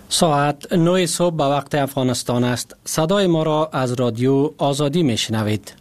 ساعت 9 صبح به وقت افغانستان است. صدای ما را از رادیو آزادی میشنوید.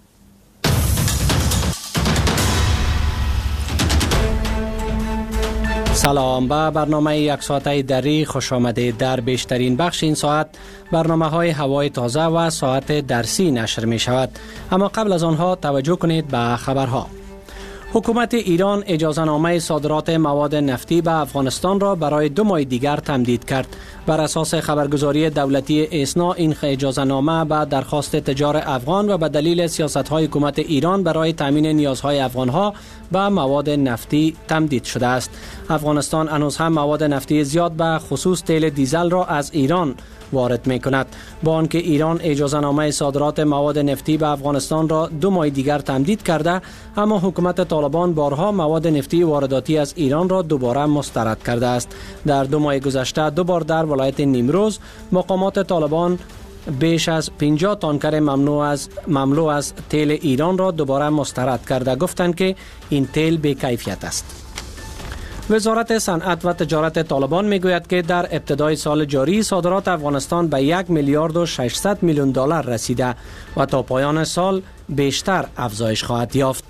سلام، به برنامه یک ساعته دری خوش آمدید. در بیشترین بخش این ساعت برنامه های هوای تازه و ساعت درسی نشر می شود. اما قبل از آنها توجه کنید به خبرها. حکومت ایران اجازهنامه صادرات مواد نفتی به افغانستان را برای 2 ماه دیگر تمدید کرد. بر اساس خبرگزاری دولتی اسنا این اجازهنامه به درخواست تجار افغان و به دلیل سیاست‌های حکومت ایران برای تامین نیازهای افغان‌ها به مواد نفتی تمدید شده است. افغانستان هنوز هم مواد نفتی زیاد به خصوص تیل دیزل را از ایران وارد می کند. با آنکه ایران اجازهنامه صادرات مواد نفتی به افغانستان را 2 ماه دیگر تمدید کرده، اما حکومت طالبان بارها مواد نفتی وارداتی از ایران را دوباره مسترد کرده است. در 2 ماه گذشته 2 بار در ولایت نیمروز مقامات طالبان بیش از 50 تانکر مملو از تیل ایران را دوباره مسترد کرده. گفتند که این تیل بی‌کیفیت است. وزارت صنعت و تجارت طالبان میگوید که در ابتدای سال جاری صادرات افغانستان به 1 میلیارد و 600 میلیون دلار رسیده و تا پایان سال بیشتر افزایش خواهد یافت.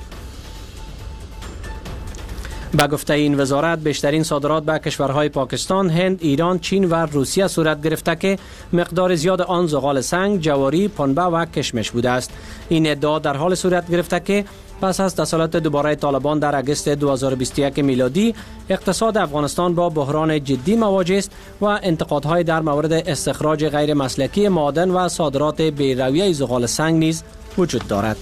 به گفته این وزارت بیشترین صادرات به کشورهای پاکستان، هند، ایران، چین و روسیه صورت گرفته که مقدار زیاد آن زغال سنگ، جواری، پنبه و کشمش بوده است. این ادعا در حال صورت گرفته که پس از تسلط دوباره طالبان در اگست 2021 میلادی اقتصاد افغانستان با بحران جدی مواجه است و انتقادهای در مورد استخراج غیر مسلکی معادن و صادرات بی‌رویه زغال سنگ نیز وجود دارد.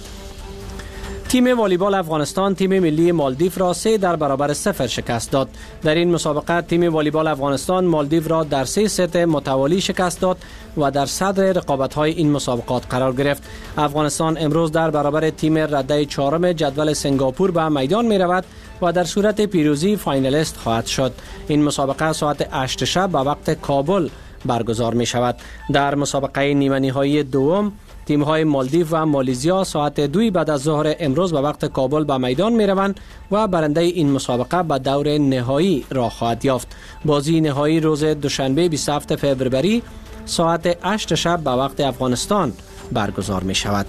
تیم والیبال افغانستان تیم ملی مالدیو را 3-0 شکست داد. در این مسابقه تیم والیبال افغانستان مالدیو را در 3 ست متوالی شکست داد و در صدر رقابت‌های این مسابقات قرار گرفت. افغانستان امروز در برابر تیم رده 4 جدول سنگاپور به میدان می رود و در صورت پیروزی فاینالیست خواهد شد. این مسابقه ساعت 8 شب به وقت کابل برگزار می شود. در مسابقه نیمه نهایی دوم تیم‌های مالدیو و مالیزیا ساعت 2 بعد از ظهر امروز به وقت کابل به میدان می‌روند و برنده این مسابقه به دور نهایی راه خواهد یافت. بازی نهایی روز دوشنبه 27 فوریه ساعت 8 شب به وقت افغانستان برگزار می‌شود.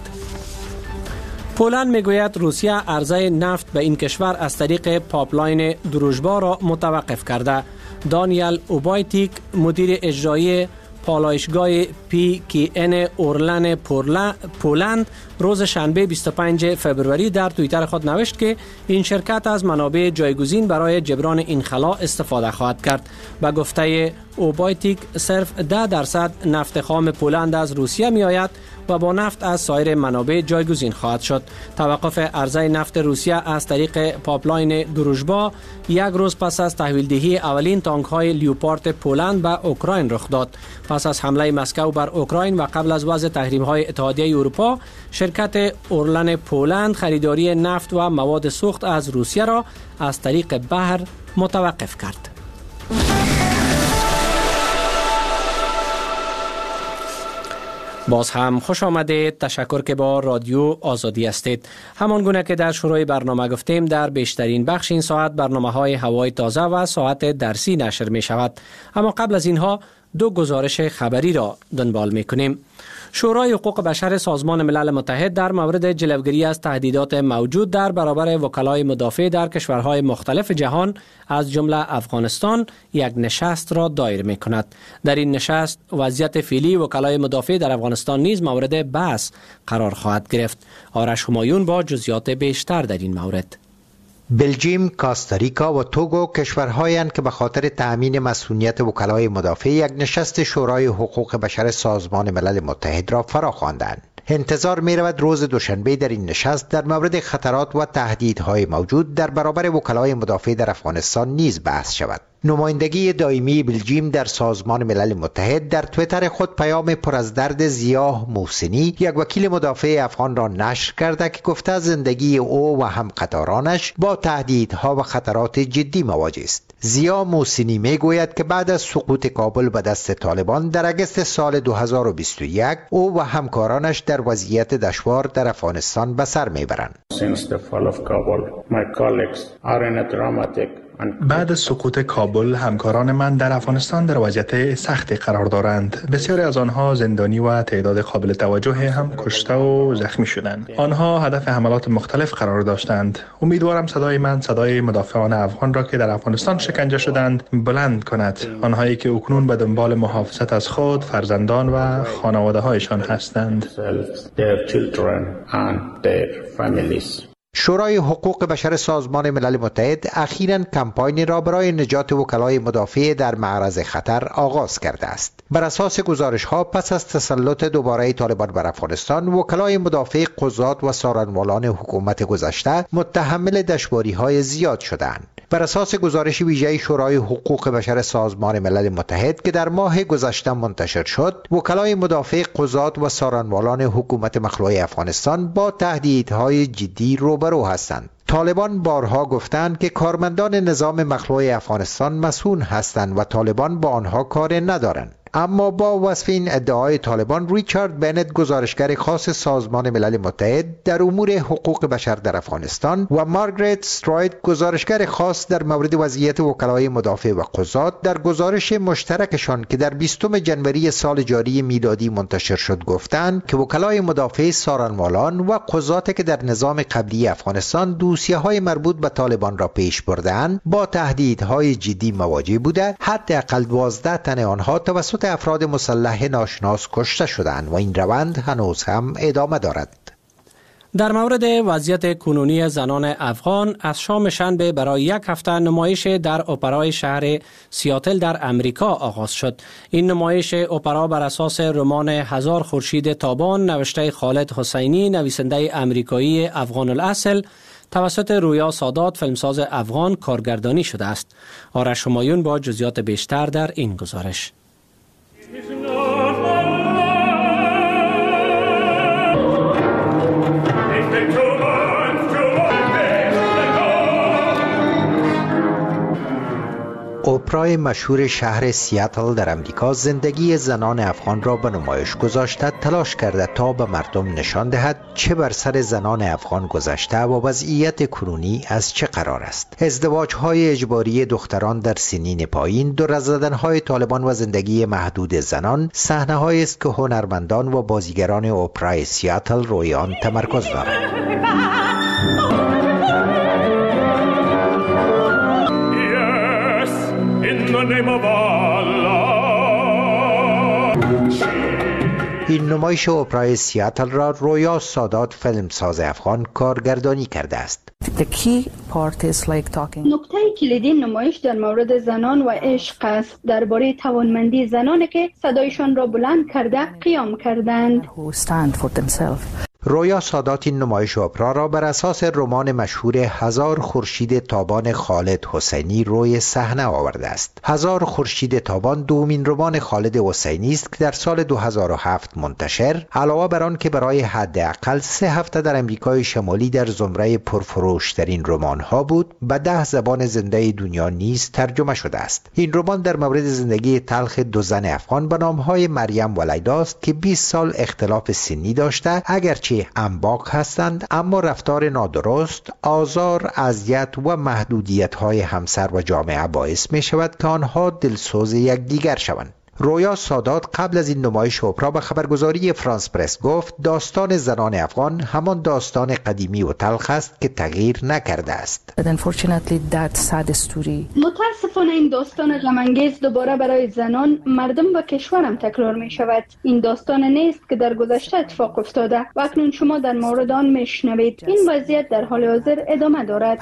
پولند میگوید روسیه عرضه نفت به این کشور از طریق پایپلاین دروژبا را متوقف کرده. دانیل اوبایتیک مدیر اجرایی پالایشگاه PKN اورلن پولند روز شنبه 25 فوریه در توییتر خود نوشت که این شرکت از منابع جایگزین برای جبران این خلا استفاده خواهد کرد. به گفته اوبایتیک صرف 10% نفت خام پولند از روسیه می آید و با نفت از سایر منابع جایگزین خواهد شد. توقف عرضه نفت روسیه از طریق پایپلاین دروژبا 1 روز پس از تحویل دهی اولین تانک های لیوپارد پولند به اوکراین رخ داد. پس از حمله مسکو بر اوکراین و قبل از وضع تحریم های اتحادیه اروپا، شرکت اورلن پولند خریداری نفت و مواد سوخت از روسیه را از طریق بحر متوقف کرد. باز هم خوش آمدید. تشکر که با رادیو آزادی هستید. همان گونه که در شروع برنامه گفتیم، در بیشترین بخش این ساعت برنامه های هوای تازه و ساعت درسی نشر می شود. اما قبل از اینها 2 گزارش خبری را دنبال می کنیم. شورای حقوق بشر سازمان ملل متحد در مورد جلوگیری از تهدیدات موجود در برابر وکلای مدافع در کشورهای مختلف جهان از جمله افغانستان یک نشست را دایر می کند. در این نشست وضعیت فعلی وکلای مدافع در افغانستان نیز مورد بحث قرار خواهد گرفت. آرش همایون با جزئیات بیشتر در این مورد. بلژیم، کاستاریکا و توگو کشورهایند که به خاطر تأمین مسئولیت وکلای مدافع یک نشست شورای حقوق بشر سازمان ملل متحد را فراخواندند. انتظار می رود روز دوشنبه در این نشست در مورد خطرات و تهدیدهای موجود در برابر وکلای مدافع در افغانستان نیز بحث شود. نمایندگی دائمی بلژیم در سازمان ملل متحد در توییتر خود پیام پر از درد ضیاء محسنی، یک وکیل مدافع افغان را نشر کرده که گفته زندگی او و همقطارانش با تهدیدها و خطرات جدی مواجه است. ضیاء محسنی میگوید که بعد از سقوط کابل به دست طالبان در اگست سال 2021 او و همکارانش در وضعیت دشوار در افغانستان به سر میبرند. Since the fall of Kabul, my colleagues are in a dramatic بعد از سقوط کابل همکاران من در افغانستان در وضعیت سختی قرار دارند. بسیاری از آنها زندانی و تعداد قابل توجه هم کشته و زخمی شدند. آنها هدف حملات مختلف قرار داشتند. امیدوارم صدای من صدای مدافعان افغان را که در افغانستان شکنجه شدند بلند کند. آنهایی که اکنون به دنبال محافظت از خود، فرزندان و خانواده هایشان هستند. شورای حقوق بشر سازمان ملل متحد اخیراً کمپاینی را برای نجات وکلای مدافع در معرض خطر آغاز کرده است. بر اساس گزارش‌ها پس از تسلط دوباره طالبان بر افغانستان، وکلای مدافع قضات و سارنوالان حکومت گذشته متحمل دشواری‌های زیاد شدند. بر اساس گزارش ویژه شورای حقوق بشر سازمان ملل متحد که در ماه گذشته منتشر شد، وکلای مدافع قضات و سارنوالان حکومت مخلوع افغانستان با تهدیدهای جدی روبرو هستند. طالبان بارها گفتند که کارمندان نظام مخلوع افغانستان مسئول هستند و طالبان با آنها کار ندارند. اما با وصف این ادعای طالبان، ریچارد بنت گزارشگر خاص سازمان ملل متحد در امور حقوق بشر در افغانستان و مارگریت استراید گزارشگر خاص در مورد وضعیت وکلای مدافع و قضات در گزارش مشترکشان که در 20 جنوری سال جاری میلادی منتشر شد گفتند که وکلای مدافع سارنوالان و قضات که در نظام قبلی افغانستان دوسیه‌های مربوط به طالبان را پیش بردند با تهدیدهای جدی مواجه بوده. حداقل 12 تن آنها توسط افراد مسلح ناشناس کشته شدند و این روند هنوز هم ادامه دارد. در مورد وضعیت کنونی زنان افغان، از شام شنبه برای یک هفته نمایش در اپرای شهر سیاتل در امریکا آغاز شد. این نمایش اپرا بر اساس رمان هزار خورشید تابان نوشته خالد حسینی، نویسنده امریکایی افغان الاصل، توسط رویا سادات فیلمساز افغان کارگردانی شده است. آرش همایون با جزئیات بیشتر در این گزارش. اپرای مشهور شهر سیاتل در امریکا زندگی زنان افغان را به نمایش گذاشته، تلاش کرده تا به مردم نشان دهد چه بر سر زنان افغان گذشته و وضعیت کنونی از چه قرار است. ازدواج‌های اجباری دختران در سنین پایین، دور زدن‌های طالبان و زندگی محدود زنان، صحنه‌هایی است که هنرمندان و بازیگران اپرای سیاتل روی آن تمرکز دارند. این نمایش اپرای سیاتل را رویا سادات فیلمساز افغان کارگردانی کرده است. نکته کلیدی نمایش در مورد زنان و عشق است، درباره توانمندی زنانی که صدایشان را بلند کرده قیام کردند. رویا سادات این نمایش اپرا را بر اساس رمان مشهور هزار خورشید تابان خالد حسینی روی صحنه آورده است. هزار خورشید تابان دومین رمان خالد حسینی است که در سال 2007 منتشر، علاوه بر آن که برای حداقل 3 هفته در امریکای شمالی در زمره پرفروشترین رمان‌ها بود، به 10 زبان زنده دنیا نیز ترجمه شده است. این رمان در مورد زندگی تلخ 2 زن افغان به نام‌های مریم و لیلا است که 20 سال اختلاف سنی داشته، اگرچه انباق هستند، اما رفتار نادرست، آزار، اذیت و محدودیت‌های همسر و جامعه باعث می شود که آنها دلسوز یکدیگر شوند. رویا سادات قبل از این نمایش اپرا به خبرگزاری فرانس پرس گفت داستان زنان افغان همان داستان قدیمی و تلخ است که تغییر نکرده است. متاسفانه این داستان غم‌انگیز دوباره برای زنان، مردم و کشورم تکرار می شود. این داستان نیست که در گذشته اتفاق افتاده و اکنون شما در مورد آن میشنوید. این وضعیت در حال حاضر ادامه دارد.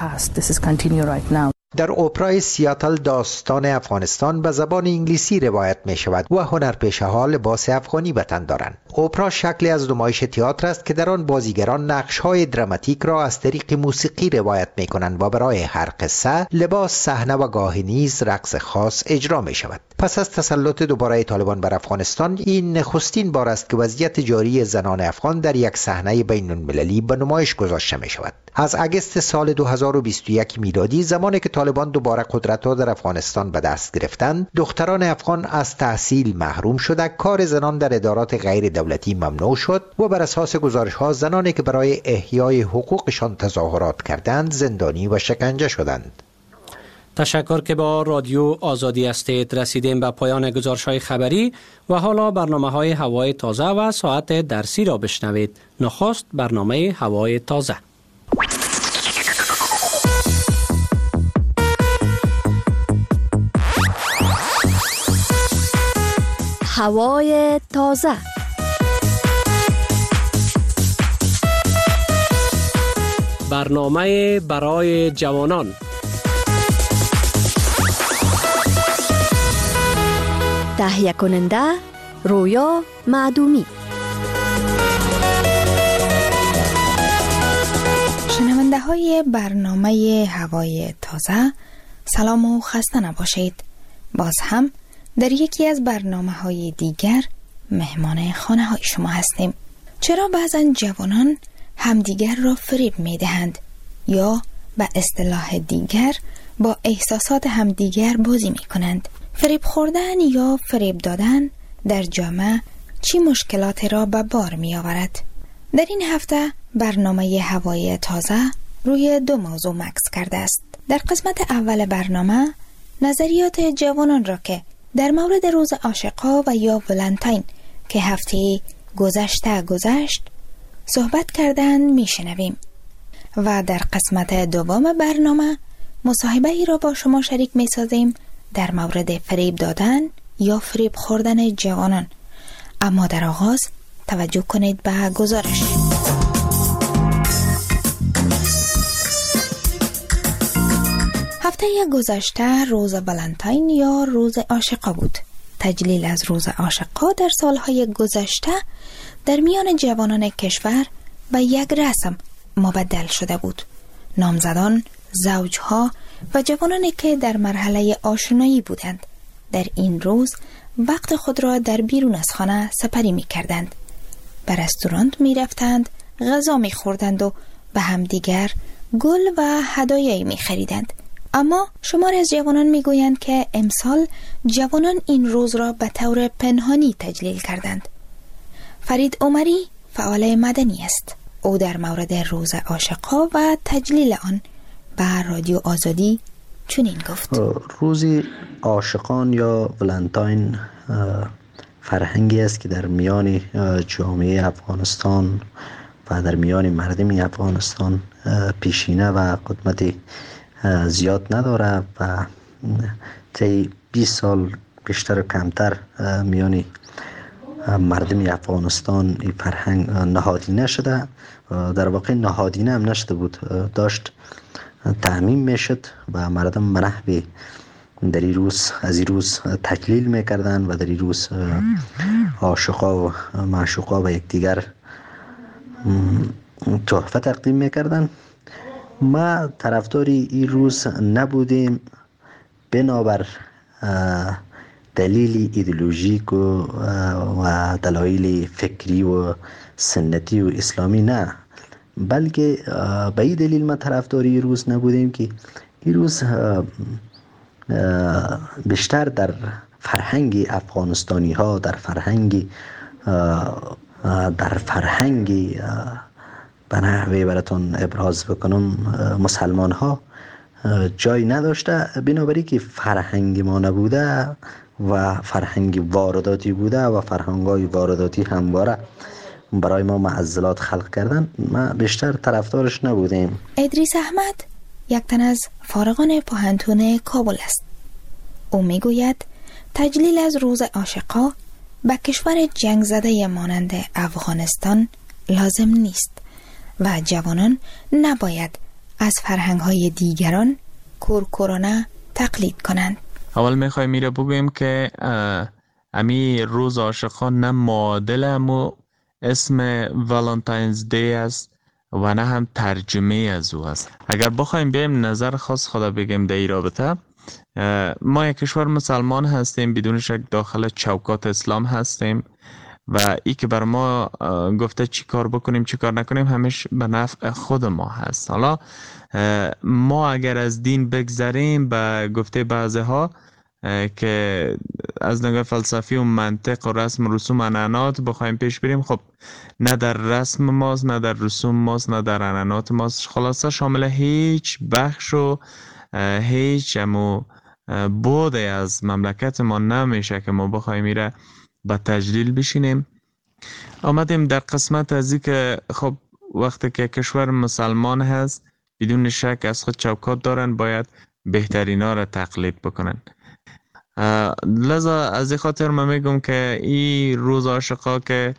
در اپرای سیاتل داستان افغانستان به زبان انگلیسی روایت می شود و هنرپیشه‌ها لباس افغانی به تن دارند. اپرا شکلی از نمایش تئاتر است که در آن بازیگران نقش‌های دراماتیک را از طریق موسیقی روایت می کنند و برای هر قصه لباس، صحنه و گاهی نیز رقص خاص اجرا می شود. پس از تسلط دوباره طالبان بر افغانستان، این نخستین بار است که وضعیت جاری زنان افغان در یک صحنه بین‌المللی به نمایش گذاشته می شود. از اگست سال 2021 میلادی، زمانی که طالبان دوباره قدرت را در افغانستان به دست گرفتند، دختران افغان از تحصیل محروم شده، کار زنان در ادارات غیر دولتی ممنوع شد و بر اساس گزارش‌ها زنانی که برای احیای حقوقشان تظاهرات کردند زندانی و شکنجه شدند. تشکر که با رادیو آزادی هستید. رسیدیم به پایان گزارش‌های خبری و حالا برنامه‌های هوای تازه و ساعت درسی را بشنوید. نخست برنامه هوای تازه. هوای تازه. برنامه برای جوانان. تهیه کننده رویا معدومی. شنونده های برنامه هوای تازه، سلام و خسته نباشید. باز هم در یکی از برنامه های دیگر مهمان خانه های شما هستیم. چرا بعضا جوانان همدیگر را فریب می دهند یا به اصطلاح دیگر با احساسات همدیگر بازی می کنند؟ فریب خوردن یا فریب دادن در جامعه چی مشکلاتی را به بار می آورد؟ در این هفته برنامه هوای تازه روی دو موضوع مکث کرده است. در قسمت اول برنامه نظریات جوانان را که در مورد روز عاشقا و یا ولنتاین که هفته گذشت صحبت کردن می شنویم و در قسمت دوم برنامه مصاحبه ای را با شما شریک می سازیم در مورد فریب دادن یا فریب خوردن جوانان. اما در آغاز توجه کنید به گزارش. هفته گذشته روز ولنتاین یا روز عاشقا بود. تجلیل از روز عاشقا در سالهای گذشته در میان جوانان کشور به یک رسم مبدل شده بود. نامزدان، زوجها و جوانانی که در مرحله آشنایی بودند در این روز وقت خود را در بیرون از خانه سپری می کردند. به رستوران می رفتند، غذا می خوردند و به همدیگر گل و هدایایی می خریدند. اما شمار از جوانان می گویند که امسال جوانان این روز را به طور پنهانی تجلیل کردند. فرید عمری فعال مدنی است. او در مورد روز عاشقا و تجلیل آن به رادیو آزادی چنین گفت: روز عاشقان یا ولنتاین فرهنگی است که در میان جامعه افغانستان و در میان مردم افغانستان پیشینه و قدمت زیاد نداره و طی 20 سال بیشتر و کمتر میان مردم افغانستان این فرهنگ نهادینه شده. در واقع نهادینه هم نشده بود، داشت تعمیم میشد و مردم منحوی در این روز از این روز تجلیل میکردن و در این روز عاشقا و معشوقا و یکدیگر تحفه تقدیم میکردن. ما طرفداری این روز نبودیم بنابر دلیل ایدئولوژیک و دلایل فکری و سنتی و اسلامی نه، بلکه به این دلیل ما طرفداری روز نبودیم که این روز بیشتر در فرهنگ افغانستانی ها، در فرهنگ به نحوی براتون ابراز بکنم مسلمان ها جای نداشته، بنابراین که فرهنگ ما نبوده و فرهنگ وارداتی بوده و فرهنگ‌های وارداتی همواره برای ما معضلات خلق کردن، ما بیشتر طرفدارش نبودیم. ادریس احمد یک تن از فارغان پوهنتون کابل است. او میگوید تجلیل از روز عاشقا به کشور جنگ زده مانند افغانستان لازم نیست و جوانان نباید از فرهنگ‌های دیگران کورکورانه تقلید کنند. اول میخوایم میره بگویم که امی روز عاشقان نه معادل امو اسم والنتاینز دی است و نه هم ترجمه از او است. اگر بخوایم بیم نظر خاص خدا بگیم در این رابطه، ما یک کشور مسلمان هستیم، بدون شک داخل چوکات اسلام هستیم و ای که بر ما گفته چی کار بکنیم چی کار نکنیم همیشه به نفع خود ما هست. حالا ما اگر از دین بگذریم به گفته بعضی ها که از نگاه فلسفی و منطق و رسم و رسوم عنعنات بخوایم پیش بریم، خب نه در رسم ماست، نه در رسوم ماست، نه در عنعنات ماست، خلاصه شامل هیچ بخش و هیچ بود از مملکت ما نمیشه که ما بخوایم میره به تجلیل بشینیم. آمدیم در قسمت از که خب وقتی که کشور مسلمان هست بدون شک از خود چوکات دارن، باید بهترینا را تقلید بکنن. لذا از این خاطر من میگم که این روز عاشقا که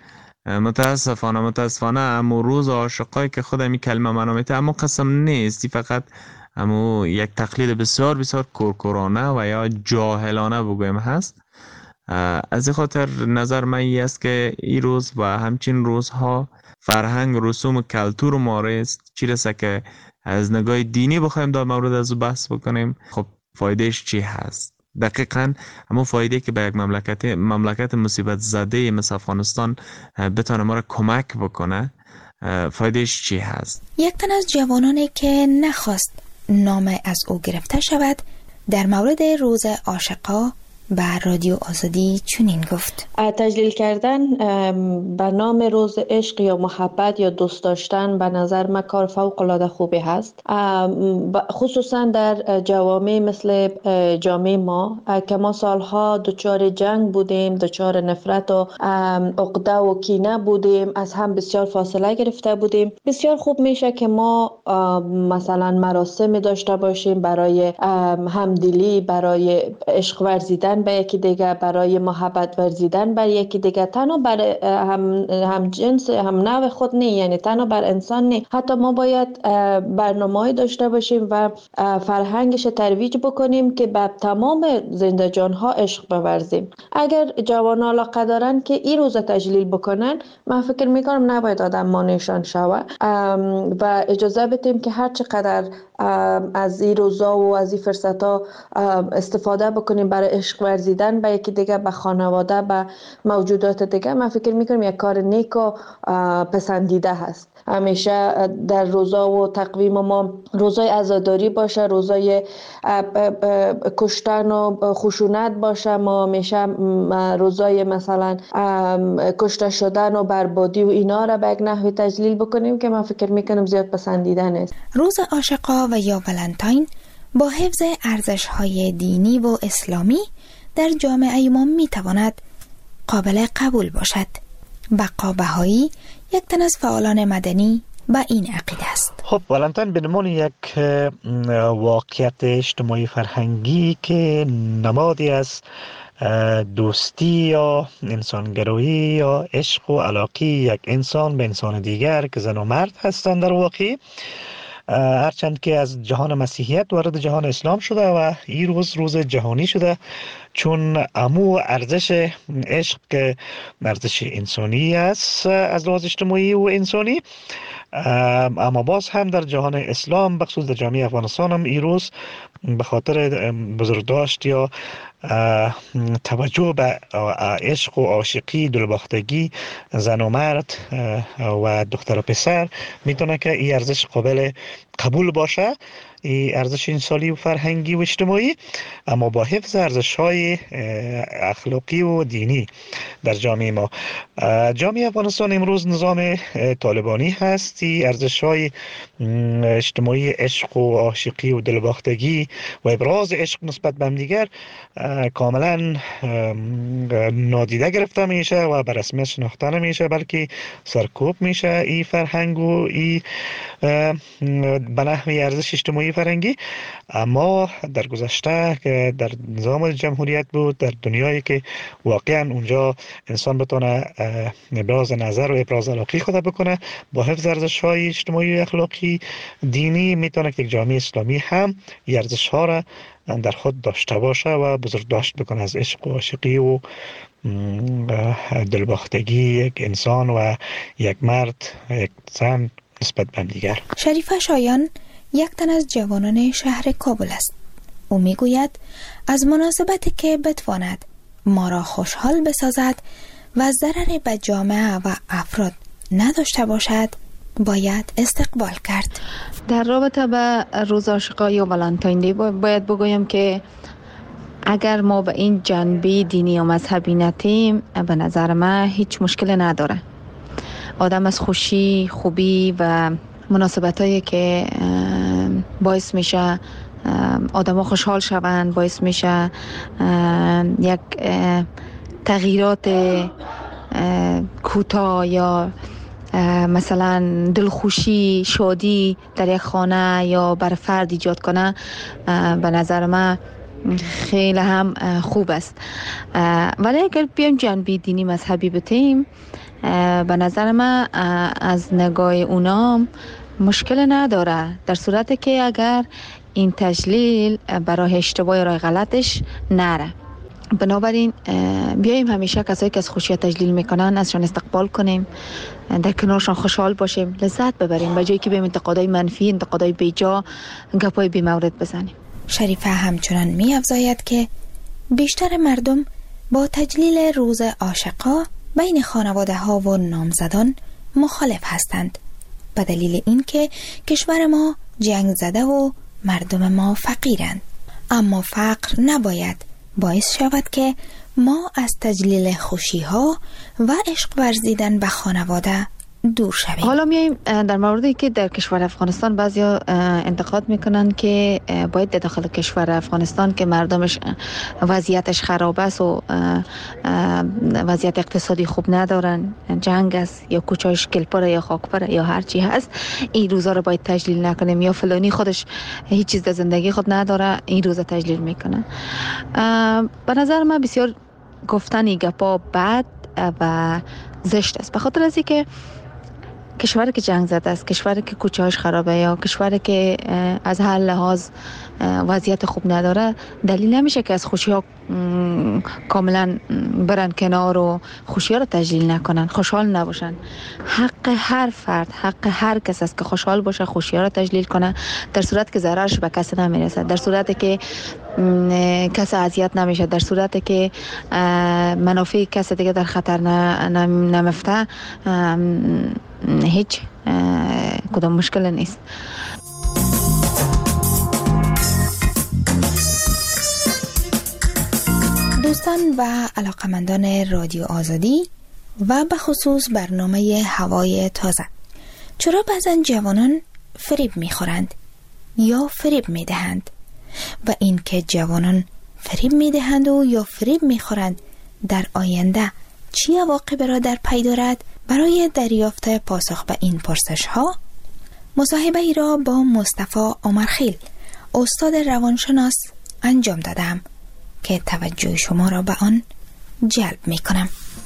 متاسفانه امو روز عاشقایی که خود می کلمه منامیته امو قسم نیستی، فقط امو یک تقلید بسیار بسیار کورکورانه و یا جاهلانه بگویم هست. از این خاطر نظر من این است که این روز و همچین روزها فرهنگ رسوم و کلتور ما است، چی رسه که از نگاه دینی بخوایم در مورد از بحث بکنیم، خب فایدهش چی هست؟ دقیقاً همون فایده که به یک مملکت مصیبت زده مثل افغانستان بتونه ما را کمک بکنه، فایدهش چی هست؟ یک تن از جوانانی که نخواست نام از او گرفته شود در مورد روز عاشقا به رادیو آزادی چنین گفت: تجلیل کردن به نام روز عشق یا محبت یا دوست داشتن به نظر من کار فوق العاده خوبی هست، خصوصا در جوامع مثل جامعه ما که ما سالها دچار جنگ بودیم، دچار نفرت و عقده و کینه بودیم، از هم بسیار فاصله گرفته بودیم. بسیار خوب میشه که ما مثلا مراسم داشته باشیم برای همدلی، برای عشق ورزیدن به یکی دیگه، برای محبت ورزیدن بر یکی دیگه، تنها بر هم جنس هم نوع خود نه، یعنی تنها بر انسان نه، حتی ما باید برنامه‌ای داشته باشیم و فرهنگش ترویج بکنیم که به تمام زنده جان‌ها عشق بورزیم. اگر جوانان علاقه دارن که این روز تجلیل بکنن، من فکر میکنم نباید آدم مانعشان شود و اجازه بدیم که هر چقدر از این روزا و از این فرصت‌ها استفاده بکنیم برای عشق ورزیدن به یکی دیگه، به خانواده، به موجودات دیگه. من فکر میکنم یک کار نیک و پسندیده هست. همیشه در روزا و تقویم ما روزای عزاداری باشه، روزای کشتن و خشونت باشه، ما همیشه روزای مثلا کشته شدن و بربادی و اینا را به یک نحوی تجلیل بکنیم که من فکر میکنم زیاد پسندیده نیست. روز عاشقا و یا ولنتاین با حفظ ارزش‌های دینی و اسلامی در جامعه ما میتواند قابل قبول باشد. بقا بهایی یک تن از فعالان مدنی با این عقیده است. خب ولنتاین به عنوان یک واقعیت اجتماعی فرهنگی که نمادی از دوستی یا انسانگرایی یا عشق و علاقه یک انسان به انسان دیگر که زن و مرد هستند در واقع، هرچند که از جهان مسیحیت وارد جهان اسلام شده و این روز جهانی شده، چون امو ارزش عشق که ارزش انسانی است از لحاظ اجتماعی و انسانی، اما باز هم در جهان اسلام بخصوص در جامعه افغانستان هم این روز به خاطر بزرگداشت یا توجه به عشق و عاشقی، دلباختگی زن و مرد و دختر و پسر میتونه که این ارزش قابل قبول باشه، این ارزش انسانی و فرهنگی و اجتماعی، اما با حفظ ارزش‌های اخلاقی و دینی در جامعه ما. جامعه افغانستان امروز نظام طالبانی هست. ارزش‌های اجتماعی عشق و عاشقی و دلباختگی و ابراز عشق نسبت به همدیگر کاملا نادیده گرفته میشه و به رسمیت شناخته نمیشه، بلکه سرکوب میشه این فرهنگ و این به نحوی ارزش اجتماعی فرهنگی. اما در گذشته که در نظام جمهوریت بود، در دنیایی که واقعا اونجا انسان بتونه ابراز نظر و ابراز علاقه خود بکنه با حفظ ارزش‌های اجتماعی و اخلاقی دینی، میتونه که یک جامعه اسلامی هم این ارزش‌ها را در خود داشته باشه و بزرگداشت بکنه از عشق و عاشقی و دلباختگی یک انسان و یک مرد یک زن نسبت به دیگر. شریفه شایان یک تن از جوانان شهر کابل است. او میگوید از مناسبتی که بتواند ما را خوشحال بسازد و ضرری به جامعه و افراد نداشته باشد باید استقبال کرد. در رابطه به روز عاشقا یا ولنتاین دی باید بگویم که اگر ما به این جنبه دینی و مذهبی نتیم، به نظر من هیچ مشکل نداره. آدم از خوشی، خوبی و مناسبتایی که باعث میشه آدم خوشحال شوند، باعث میشه یک تغییرات کوتاه یا مثلا دلخوشی، شادی در یک خانه یا بر فرد ایجاد کنه، به نظر من خیلی هم خوب است. ولی اگر بیایم جنبه دینی مذهبی بتیم، به نظر من از نگاه اونا مشکل نداره، در صورتی که اگر این تجلیل برای اشتباه راه غلطش نره. بنابراین بیاییم همیشه کسایی که از خوشی تجلیل میکنن ازشان استقبال کنیم، در کنارشان خوشحال باشیم، لذت ببریم، به جایی که بیم انتقادای منفی، انتقادای بیجا، گپای بی مورد بزنیم. شریفه همچنان می افزاید که بیشتر مردم با تجلیل روز عاشقا بین خانواده ها و نامزدان مخالف هستند، به دلیل اینکه کشور ما جنگ زده و مردم ما فقیرند. اما فقر نباید باعث شود که ما از تجلیل خوشی ها و عشق ورزیدن به خانواده دور شویم. حالا میایم در موردی که در کشور افغانستان بعضیا انتقاد میکنن که باید در داخل کشور افغانستان که مردمش وضعیتش خراب است و وضعیت اقتصادی خوب ندارن، جنگ است یا کوچه‌اش گلپره یا خاکپره یا هر چی هست، این روزا رو باید تجلیل نکنیم، یا فلانی خودش هیچ چیز در زندگی خود نداره این روزا تجلیل میکنه. به نظر من بسیار گفتن گپا بد و زشت است، به خاطر از اینکه کشوری که جنگ زده است، کشوری که کوچه‌اش خرابه یا کشوری که از هر لحاظ وضعیت خوب نداره، دلیل نمیشه که از خوشی‌ها کاملا برن کنار و خوشی‌ها رو تجلیل نکنن، خوشحال نباشن. حق هر فرد، حق هر کس است که خوشحال باشه، خوشی‌ها رو تجلیل کنه، در صورت که ضررش به کسی نمیرسه، در صورت که کسی اذیت نمیشه، در صورتی که منافع کسی دیگه در خطر نمیفته، هیچ کدام مشکل نیست. دوستان و علاقمندان رادیو آزادی و به خصوص برنامه هوای تازه، چرا بعضن جوانان فریب میخورند یا فریب میدهند و این که جوانان فریب میدهند و یا فریب میخورند در آینده چی عواقبی را در پی دارد؟ برای دریافت پاسخ به این پرسش ها مصاحبه ای را با مصطفی عمرخیل، استاد روانشناس انجام دادم که توجه شما را به آن جلب می کنم.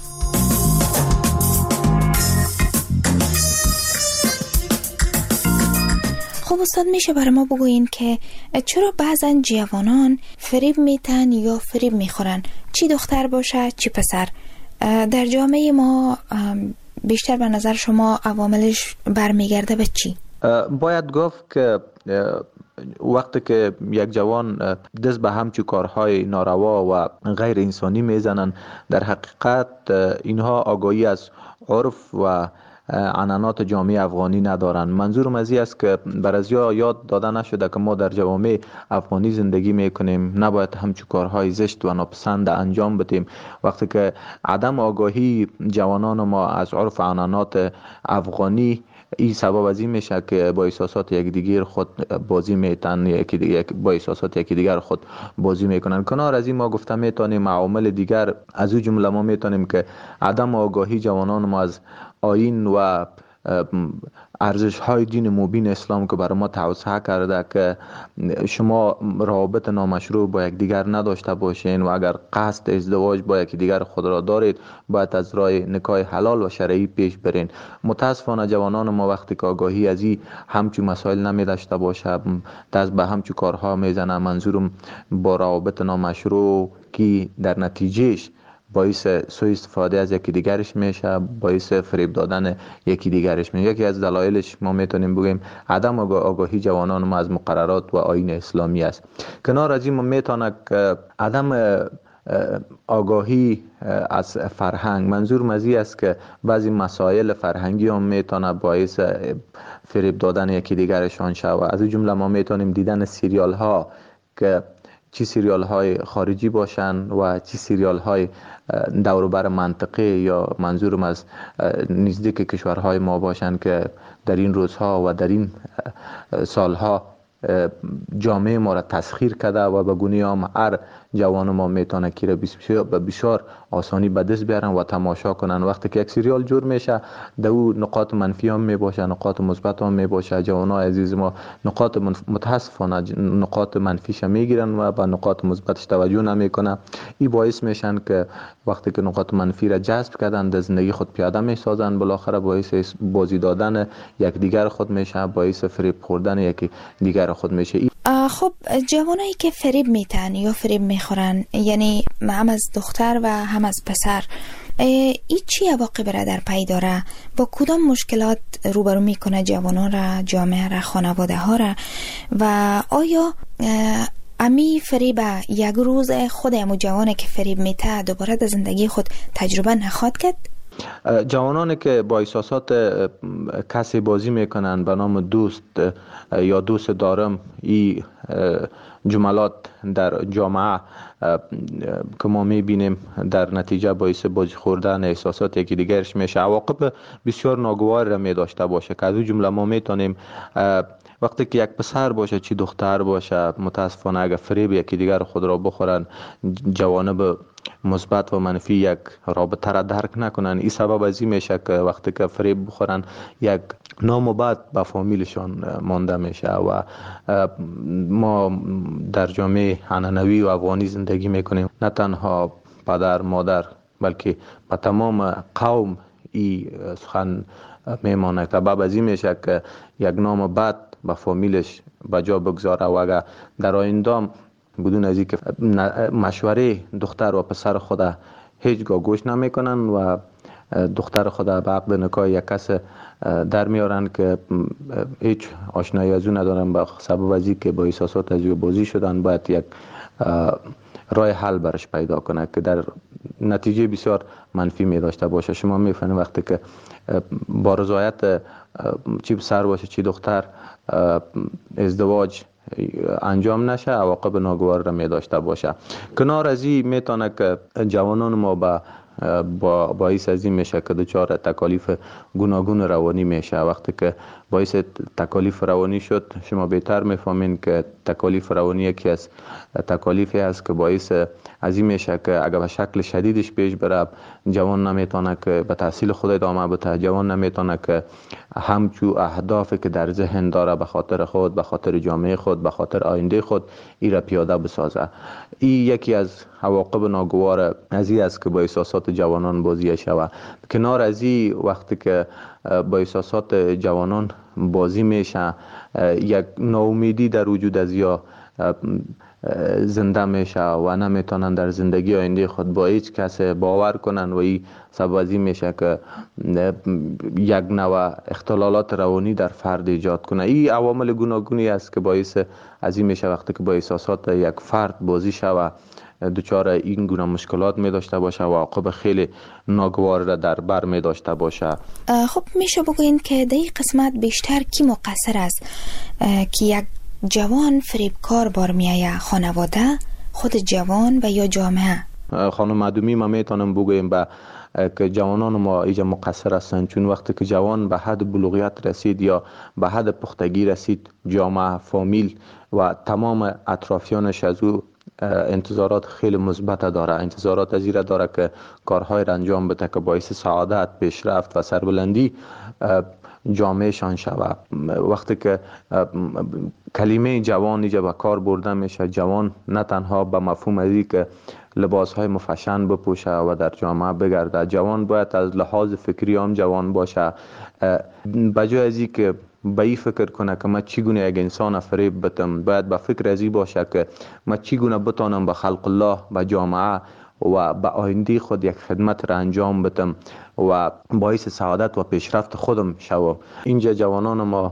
خب استاد، میشه برای ما بگوین که چرا بعضن جوانان فریب میتن یا فریب میخورن، چی دختر باشه چی پسر؟ در جامعه ما بیشتر به نظر شما عواملش برمیگرده به چی؟ باید گفت که وقتی که یک جوان دست به همچو کارهای ناروا و غیر انسانی میزنن، در حقیقت اینها آگاهی از عرف و عنعنات جامعه افغانی ندارن. منظورم از این است که برازیا یاد داده نشده که ما در جوامع افغانی زندگی میکنیم، نباید همچو کارهای زشت و ناپسند انجام بدیم. وقتی که عدم آگاهی جوانان ما از عرف و عنعنات افغانی، این سبب از این میشه که با احساسات یکدیگر خود بازی میتن، با احساسات یکدیگر خود بازی میکنن. کنار از این ما گفته میتونیم عوامل دیگر، از او جمله ما میتونیم که عدم آگاهی جوانان ما از آیین و ارزش های دین مبین اسلام که برای ما توسعه کرده که شما روابط نامشروع با یک دیگر نداشته باشین و اگر قصد ازدواج با یک دیگر خود را دارید باید از راه نکاح حلال و شرعی پیش برین. متاسفانه جوانان ما وقتی که آگاهی از این همچون مسائل نمی داشته باشه، دست به همچون کارها میزنه. منظورم با روابط نامشروع که در نتیجهش باعث سوء استفاده از یکی دیگرش میشه، باعث فریب دادن یکی دیگرش میشه. یکی از دلایلش ما میتونیم بگیم عدم آگاهی جوانان ما از مقررات و آیین اسلامی است. کنار از این ما میتونه که عدم آگاهی از فرهنگ، منظور مزی است که بعضی مسائل فرهنگی هم میتونه باعث فریب دادن یکی دیگرشان شود. از این جمله ما میتونیم دیدن سریال ها که چی سریال های خارجی باشن و چی سریال های دوروبر منطقه یا منظورم از نزدیک کشورهای ما باشن که در این روزها و در این سالها جامعه ما را تسخیر کرده و به گونه هم هر جوان ما میتونه که به بسیار آسانی به دست بیارن و تماشا کنن. وقتی که یک سریال جور میشه در او نقاط منفی هم میباشه، نقاط مثبت هم میباشه. جوانای عزیز ما نقاط متاسفانه نقاط منفیش میگیرن و به نقاط مثبتش توجه نمیکنن. این باعث میشن که وقتی که نقاط منفی را جذب کردن در زندگی خود پیاده میسازن، بالاخره باعث بازی دادن یک دیگر خود میشه، باعث فریب خوردن یک دیگر خود میشه. خب جوانایی که فریب میتن یا فریب میخورن، یعنی هم از دختر و هم از پسر، این چی عواقب را در پی داره؟ با کدام مشکلات روبرو میکنه جوانان را، جامعه را، خانواده ها را؟ و آیا امی فریب یک روز خود امو جوانه که فریب میته دوباره در زندگی خود تجربه نخواد کرد؟ جوانانی که با احساسات کسی بازی میکنن به نام دوست یا دوست دارم، این جملات در جامعه که ما میبینیم در نتیجه باعث بازی خوردن احساسات یکی دیگرش میشه، عواقب بسیار ناگوار را میداشته باشه. که از اون جمله ما میتونیم وقتی که یک پسر باشه چی دختر باشه، متاسفانه اگر فریب یکی دیگر خود را بخورن، جوانب مثبت و منفی یک رابطه را درک نکنن، این سبب از این میشه که وقتی که فریب بخورن یک نام و بد به فامیلشان مانده میشه. و ما در جامعه عنعنوی و افغانی زندگی میکنیم، نه تنها پدر مادر بلکه به تمام قوم این سخن میمانه. سبب از این میشه که یک نام بد به فامیلش به جا بگذاره و اگر در آینده بدون از اینکه مشوره دختر و پسر خود هیچگاه گوش نمیکنن و دختر خود به عقد نکاح یک کس در میارن که هیچ آشنایی از اون ندارن، به سبب از اینکه با احساسات از بازی شدن، باید یک راه حل برش پیدا کنه که در نتیجه بسیار منفی می داشته باشه. شما میفهمید وقتی که با رضایت چی پسر باشه چی دختر ازدواج انجام نشه، عواقب ناگوار را می داشته باشه. کنار از این میتونه که جوانان ما باعث از این میشه که دچار تکالیف گوناگون روانی میشه. وقتی که باعث تکالیف روانی شد، شما بهتر میفهمین که تکالیف روانی یکی از تکالیفی است که باعث از این میشه که اگر به شکل شدیدش پیش بره، جوان نمیتونه که به تحصیل خود ادامه بده، جوان نمیتونه که همچو اهدافی که در ذهن داره به خاطر خود، به خاطر جامعه خود، به خاطر آینده خود ای را پیاده بسازه. این یکی از عواقب ناگوار از این است که با احساسات جوانان بازی شود. کنار از این وقتی که با احساسات جوانان بازی میشه، یک ناامیدی در وجود از یا زنده میشه و نمیتونن در زندگی آینده خود با هیچ کس باور کنن و این سبب از این میشه که یک نوع اختلالات روانی در فرد ایجاد کنه. این عوامل گوناگونی است که باعث از این میشه وقتی که با احساسات یک فرد بازی شود دچار این گونه مشکلات می داشته باشه و عواقب خیلی ناگوار را در بر می داشته باشه. خب میشه بگوین که در این قسمت بیشتر کی مقصر است که یک جوان فریبکار بار میایه؟ خانواده، خود جوان و یا جامعه؟ خانم معدومی ما میتونم بگویم که جوانان ما اینجا مقصر هستند، چون وقتی که جوان به حد بلوغیت رسید یا به حد پختگی رسید، جامعه، فامیل و تمام اطرافیانش از او انتظارات خیلی مثبت داره. انتظارات از این داره که کارهای را انجام بده که باعث سعادت، پیشرفت و سربلندی جامعه شان شود. وقتی که کلمه جوان اینجا به کار برده میشه، جوان نه تنها به مفهوم ازی که لباس های مفشن بپوشه و در جامعه بگرده، جوان باید از لحاظ فکری هم جوان باشه. بجای ازی که به این فکر کنه که من چگونه یک انسان فریب بدم، باید به فکر ازی باشه که من چگونه بتانم به خلق الله، به جامعه و به آینده خود یک خدمت را انجام بدم و باعث سعادت و پیشرفت خودم شوم. اینجا جوانان ما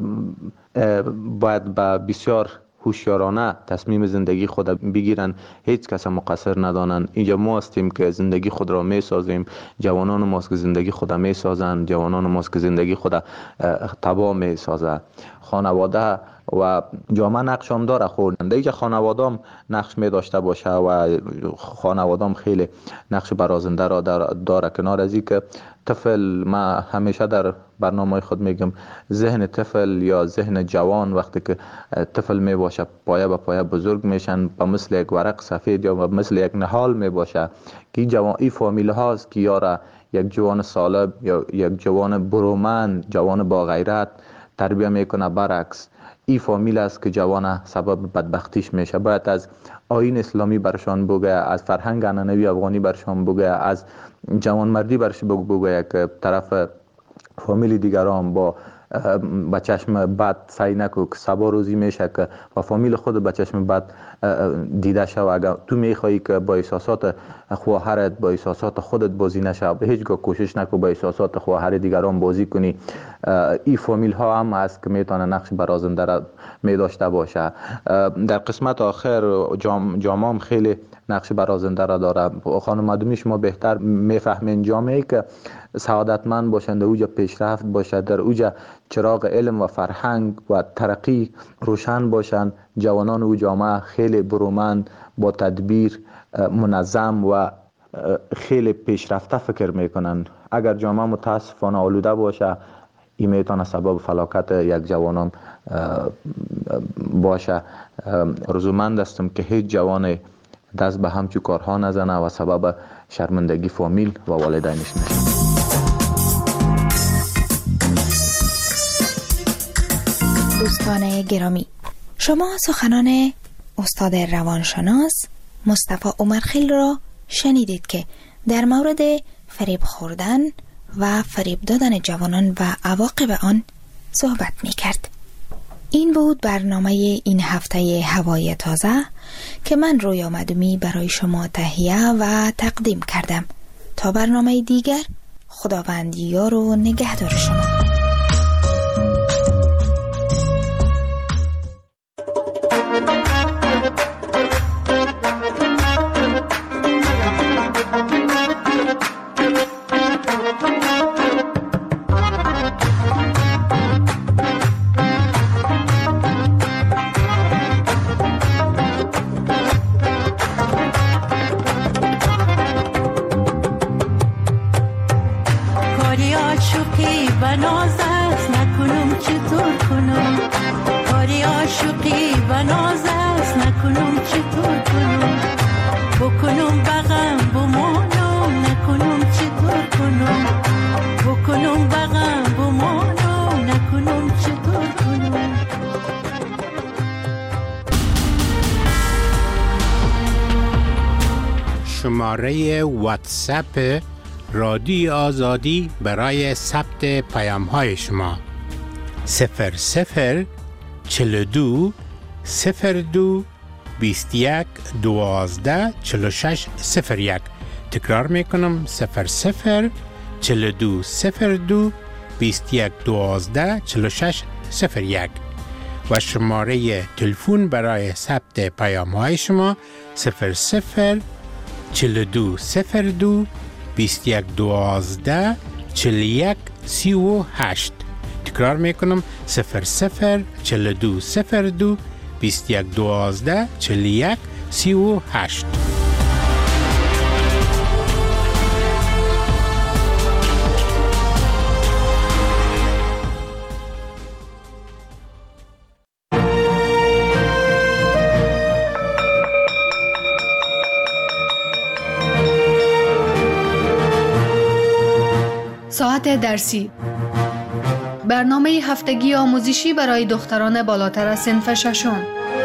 باید به بسیار هوشیارانه تصمیم زندگی خود بگیرن، هیچ کس مقصر ندانن. اینجا ما هستیم که زندگی خود را می سازیم، جوانان ماست که زندگی خود می سازن، جوانان ماست که زندگی خود تباه می سازه. خانواده و جامعه نقش هم داره خوردن. اینجا خانواده هم نقش می داشته باشه و خانواده هم خیلی نقش برازنده را داره. کنار از این که طفل، ما همیشه در برنامه خود میگم ذهن طفل یا ذهن جوان وقتی که طفل می باشه پایه به پایه بزرگ میشن، به مثل یک ورق سفید یا مثل یک نهال می باشه که جوان این فامیل هاست که یارا یک جوان سالب یا یک جوان برومند، جوان با غیرت تربیه میکنه. برعکس این فامیل است که جوان سبب بدبختیش میشه. باید از آیین اسلامی برشان بگه، از فرهنگ عنعنوی افغانی برشان بگه، از جوان مردی برش بگه که طرف فامیل دیگران با با چشم بد سعی نکو که سبا روزی میشه که با فامیل خود با چشم بد دیده شو. اگر تو میخوایی که با احساسات خواهرت با احساسات خودت بازی نشه، به هیچ گاه کوشش نکو با احساسات خواهر دیگران بازی کنی. این فامیل ها هم است که میتونه نقش برازنده را می داشته باشه. در قسمت آخر جامعه خیلی نقش برازنده را داره. خانم مدومی شما بهتر میفهمین جامعه که سعادتمند باشند، در اوجا پیشرفت باشد، در اوجا چراغ علم و فرهنگ و ترقی روشن باشند، جوانان او جامعه خیلی برومند، با تدبیر، منظم و خیلی پیشرفته فکر میکنن. اگر جامعه متاسفانه آلوده باشه، این میتونه سبب فلاکت یک جوانان باشه. رضامند هستم که هیچ جوان دست به همچو کارها نزنه و سبب شرمندگی فامیل و والدینش نشه. دوستان گرامی، شما سخنان استاد روانشناس مصطفی عمرخیل را شنیدید که در مورد فریب خوردن و فریب دادن جوانان و عواقب آن صحبت می کرد. این بود برنامه این هفته هوای تازه که من رویا مدومی برای شما تهیه و تقدیم کردم. تا برنامه دیگر، خداوند یار و نگهدار شما. شماره واتساپ رادیو آزادی برای ثبت پیام های شما 00 42 02 21 12 46 01. تکرار میکنم 00 42 02 21 12 46 01 و شماره تلفن برای ثبت پیام های شما 00 42 02 21 12 41 38. تکرار میکنم 00 42 02 21 12 41 38. ساعت درسی، برنامه هفتگی آموزشی برای دختران بالاتر از صنف ششم.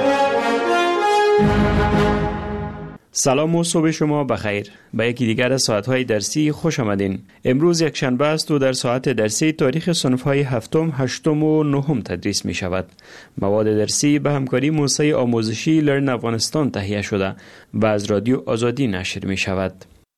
سلام و صبح شما بخیر. به یکی دیگر از ساعت‌های درسی خوش آمدین. امروز یک شنبه است و در ساعت درسی تاریخ صنف‌های هفتم، هشتم و نهم تدریس می شود. مواد درسی به همکاری موسسه آموزشی لرن افغانستان تهیه شده و از رادیو آزادی نشر می شود.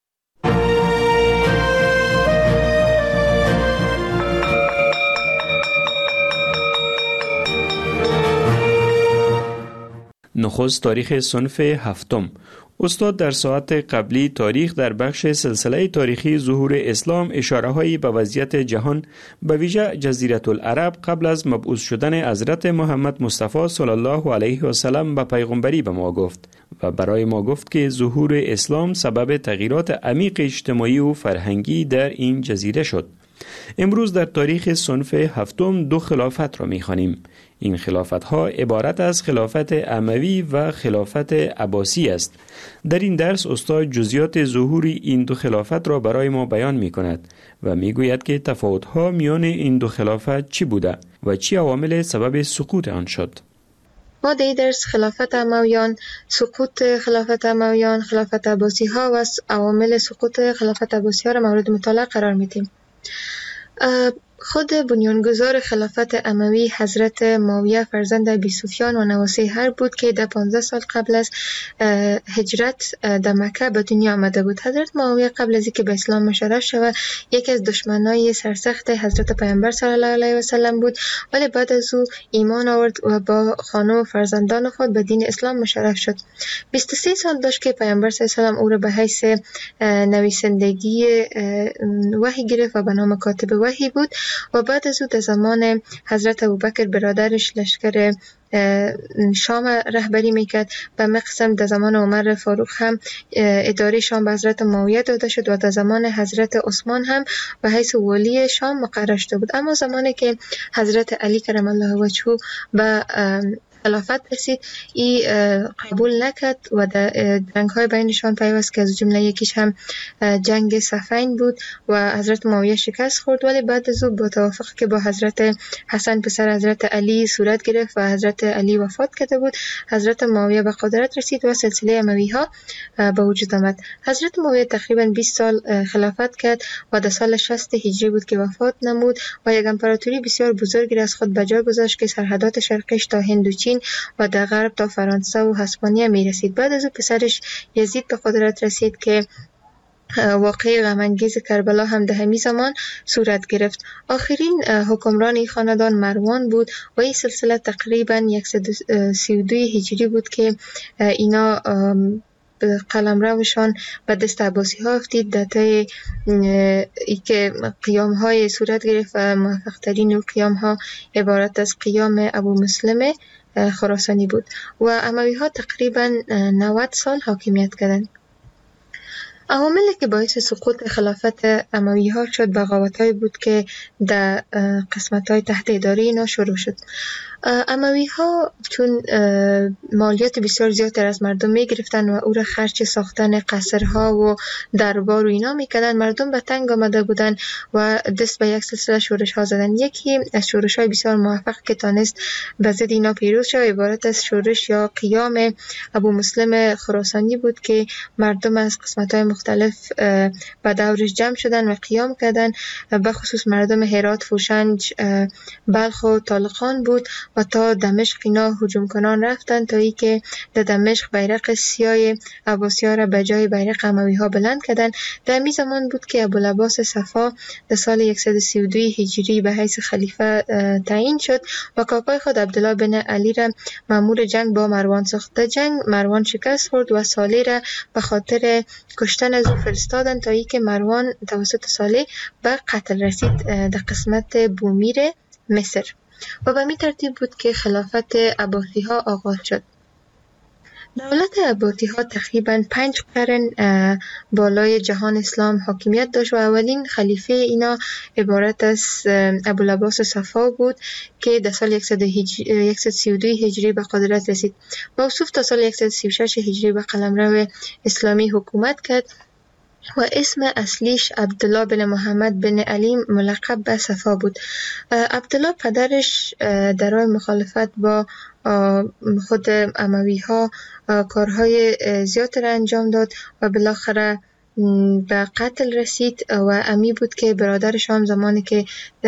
نخست تاریخ صنف هفتم. استاد در ساعت قبلی تاریخ در بخش سلسله تاریخی ظهور اسلام اشاره‌هایی به وضعیت جهان به ویژه جزیره العرب قبل از مبعوث شدن حضرت محمد مصطفی صلی الله علیه و سلم به پیغمبری به ما گفت و برای ما گفت که ظهور اسلام سبب تغییرات عمیق اجتماعی و فرهنگی در این جزیره شد. امروز در تاریخ صنف هفتم 2 خلافت را می‌خوانیم. این خلافت ها عبارت از خلافت اموی و خلافت عباسی است. در این درس استاد جزئیات ظهور این 2 خلافت را برای ما بیان می کند و می گوید که تفاوت ها میان این 2 خلافت چی بوده و چی عوامل سبب سقوط آن شد. ما در درس خلافت امویان، سقوط خلافت امویان، خلافت عباسی ها و عوامل سقوط خلافت عباسی ها را مورد مطالعه قرار میدیم. خود بنیانگذار خلافت اموی حضرت معاویه فرزند ابی سفیان و نواسی حرب بود که در 15 سال قبل از هجرت در مکه به دنیا آمده بود. حضرت معاویه قبل از اینکه به اسلام مشرف شود یکی از دشمنای سرسخت حضرت پیامبر صلی الله علیه و سلم بود، ولی بعد از او ایمان آورد و با خانه و فرزندان خود به دین اسلام مشرف شد. 23 سال داشت که پیامبر صلی الله علیه و سلم او را به حیث نویسندگی وحی گرفت و به نام کاتب وحی بود و بعد از او در زمان حضرت ابوبکر برادرش لشکر شام رهبری میکرد. به مقسم در زمان عمر فاروق هم اداره شام به حضرت معاویه داده شد و در زمان حضرت عثمان هم به حیث ولی شام مقرر شده بود. اما زمانی که حضرت علی کرم الله وجهه به خلافت رسید ای قبول نکرد و در جنگ های بینشان پیوست که از جمله یکیش هم جنگ صفین بود و حضرت معاویه شکست خورد، ولی بعد از او با توافق که با حضرت حسن پسر حضرت علی صورت گرفت و حضرت علی وفات کرده بود، حضرت معاویه به قدرت رسید و سلسله اموی ها به وجود آمد. حضرت معاویه تقریبا 20 سال خلافت کرد و در سال 60 هجری بود که وفات نمود و یک امپراتوری بسیار بزرگی از خود به جا گذاشت که سرحدات شرقیش تا هند و چین و در غرب تا فرانسه و هسپانیا می رسید. بعد از او پسرش یزید به قدرت رسید که واقعه غم‌انگیز کربلا هم در همین زمان صورت گرفت. آخرین حکمران این خاندان مروان بود و این سلسله تقریبا 132 هجری بود که اینا قلمروشان به دست عباسی ها افتید. در طی که قیام های صورت گرفت و موفق ترین قیام ها عبارت از قیام ابو مسلم خراسانی بود و اموی ها تقریبا 90 سال حاکمیت کردند. عواملی که باعث سقوط خلافت اموی ها شد بغاوت های بود که در قسمت های تحت اداره اینا شروع شد. اموی ها چون مالیات بسیار زیادتر از مردم می گرفتن و او را خرج ساختن قصرها و دربار و اینا می کردن، مردم به تنگ آمده بودن و دست به یک سلسله شورش ها زدن. یکی از شورش های بسیار موفق که تانست به ضد اینا پیروز شد عبارت از شورش یا قیام ابو مسلم خراسانی بود که مردم از قسمت های مختلف به دورش جمع شدن و قیام کردن، به خصوص مردم هرات، فوشنج، بلخ و طالقان بود و تا دمشق اینا هجوم کنان رفتن تا ای که در دمشق بیرق سیاه عباسی ها را به جای بیرق اموی ها بلند کردن. در می زمان بود که ابوالعباس صفا در سال 132 هجری به حیث خلیفه تعیین شد و کاکای خود عبدالله بن علی را مأمور جنگ با مروان ساخت. در جنگ مروان شکست خورد و صالح را به خاطر کشتن از او فرستادن تا ای که مروان توسط صالح به قتل رسید در قسمت بومیر مصر و به می ترتیب بود که خلافت عباسی ها آغاز شد. دولت عباسی ها تقریبا 5 قرن بالای جهان اسلام حاکمیت داشت و اولین خلیفه اینا عبارت از ابوالعباس صفا بود که در سال 132 هجری به قدرت رسید. موصوف تا سال 136 هجری به قلمرو اسلامی حکومت کرد و اسم اصلیش عبدالله بن محمد بن علی ملقب به صفا بود. عبدالله پدرش در راه مخالفت با خود اموی ها کارهای زیاد را انجام داد و بالاخره به قتل رسید و امی بود که برادرش هم زمانی که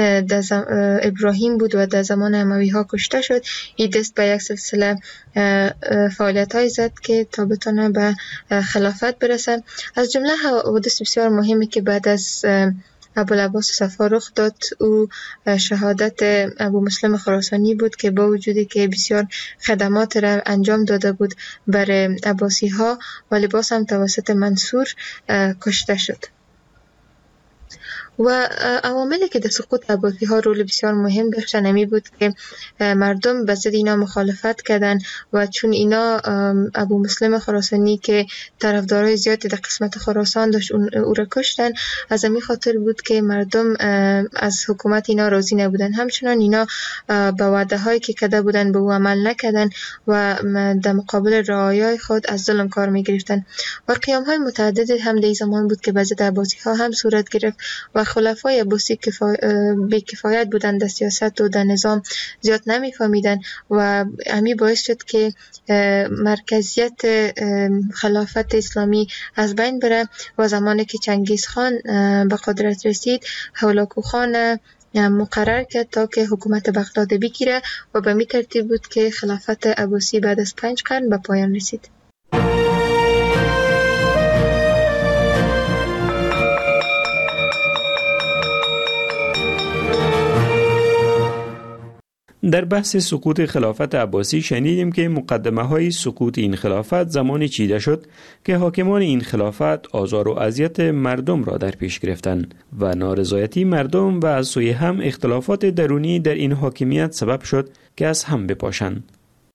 ابراهیم بود و در زمان اموی ها کشته شد این دست به یک سلسله فعالیت های زد که تا بتونه به خلافت برسه. از جمله حوادث بسیار مهمی که بعد از ابوالعباس صفا رخ داد او شهادت ابو مسلم خراسانی بود که با وجودی که بسیار خدمات را انجام داده بود بر عباسی ها ولی باز هم توسط منصور کشته شد. و عواملی که در سقوط عباسی ها رول بسیار مهم داشتن همی بود که مردم به ضد اینا مخالفت کردن و چون اینا ابو مسلم خراسانی که طرفدارای زیادی در قسمت خراسان داشت او را کشتن، از همین خاطر بود که مردم از حکومت اینا راضی نبودن. همچنان اینا به وعده هایی که کرده بودن به او عمل نکردن و در مقابل رعایای خود از ظلم کار می گرفتن و قیام های متعدد هم در زمان بود که به ضد عباسی ها هم صورت گرفت و خلفای عباسی بی کفایت بودن در سیاست و در نظام زیاد نمی فهمیدن و همین باعث شد که مرکزیت خلافت اسلامی از بین بره و زمانی که چنگیز خان به قدرت رسید هولاکو خان مقرر کرد تا که حکومت بغداد بگیره و به می ترتیب بود که خلافت عباسی بعد از 5 قرن به پایان رسید. در بحث سقوط خلافت عباسی شنیدیم که مقدمه های سقوط این خلافت زمانی چیده شد که حاکمان این خلافت آزار و اذیت مردم را در پیش گرفتند و نارضایتی مردم و از سوی هم اختلافات درونی در این حاکمیت سبب شد که از هم بپاشند.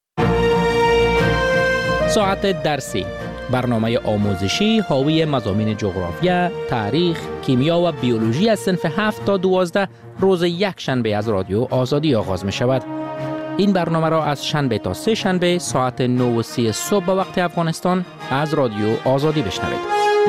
ساعت درسی، برنامه آموزشی حاوی مضامین جغرافیا، تاریخ، کیمیا و بیولوژی از صنف 7 تا 12 روز یک شنبه از رادیو آزادی آغاز می شود. این برنامه را از شنبه تا سه شنبه ساعت 9:30 صبح به وقت افغانستان از رادیو آزادی بشنوید.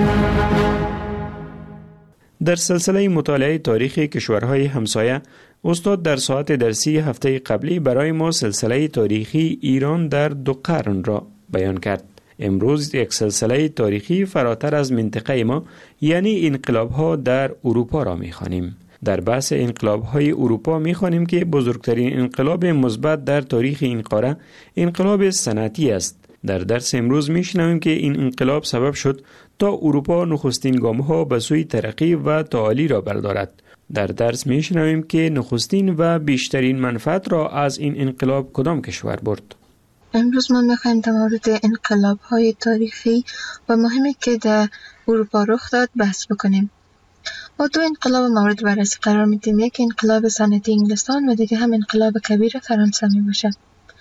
در سلسله مطالعه تاریخ کشورهای همسایه، استاد در ساعت درسی هفته قبلی برای ما سلسله تاریخی ایران در 2 قرن را بیان کرد. امروز یک سلسله تاریخی فراتر از منطقه ما یعنی انقلاب‌ها در اروپا را می‌خوانیم. در بحث انقلاب‌های اروپا می‌خوانیم که بزرگترین انقلاب مثبت در تاریخ این قاره انقلاب صنعتی است. در درس امروز می‌شنویم که این انقلاب سبب شد تا اروپا نخستین گام‌ها به سوی ترقی و تعالی را بردارد. در درس می‌شنویم که نخستین و بیشترین منفعت را از این انقلاب کدام کشور برد. امروز ما میخوایم در مورد انقلاب‌های تاریخی و مهمی که در اروپا رخ داد بحث بکنیم. ما 2 انقلاب مورد بررسی قرار میدیم، یک انقلاب صنعتی انگلستان و دیگه هم انقلاب کبیر فرانسه می باشه.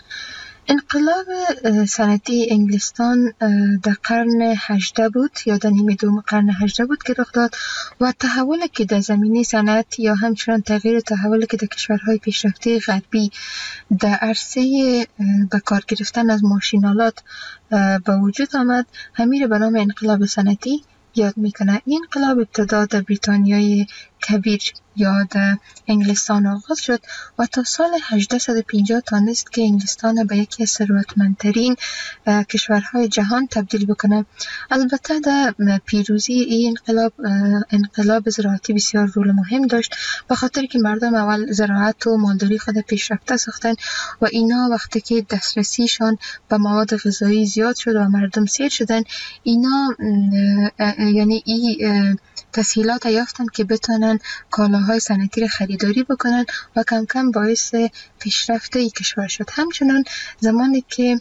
انقلاب صنعتی انگلستان در قرن 18 بود یا در نیمه دوم قرن 18 بود که رخ داد و تحولی که در زمینه صنعت یا همچنان تغییر تحولی که در کشورهای پیشرفته غربی در عرصه به کار گرفتن از ماشین‌آلات به وجود آمد همین را به نام انقلاب صنعتی یاد میکنه. این انقلاب ابتدا در بریتانیای کبیر یا در انگلستان آغاز شد و تا سال 1850 تانست که انگلستان به یکی از ثروتمندترین کشورهای جهان تبدیل بکنه. البته در پیروزی این انقلاب زراعتی بسیار رول مهم داشت، به خاطر که مردم اول زراعت و مالداری خود پیشرفته ساختن و اینا وقتی که دسترسیشان به مواد غذایی زیاد شد و مردم سیر شدن، اینا یعنی تسهیلات یافتن که بتونن کالاهای صنعتی را خریداری بکنن و کم کم باعث پیشرفت این کشور شد. همچنان زمانی که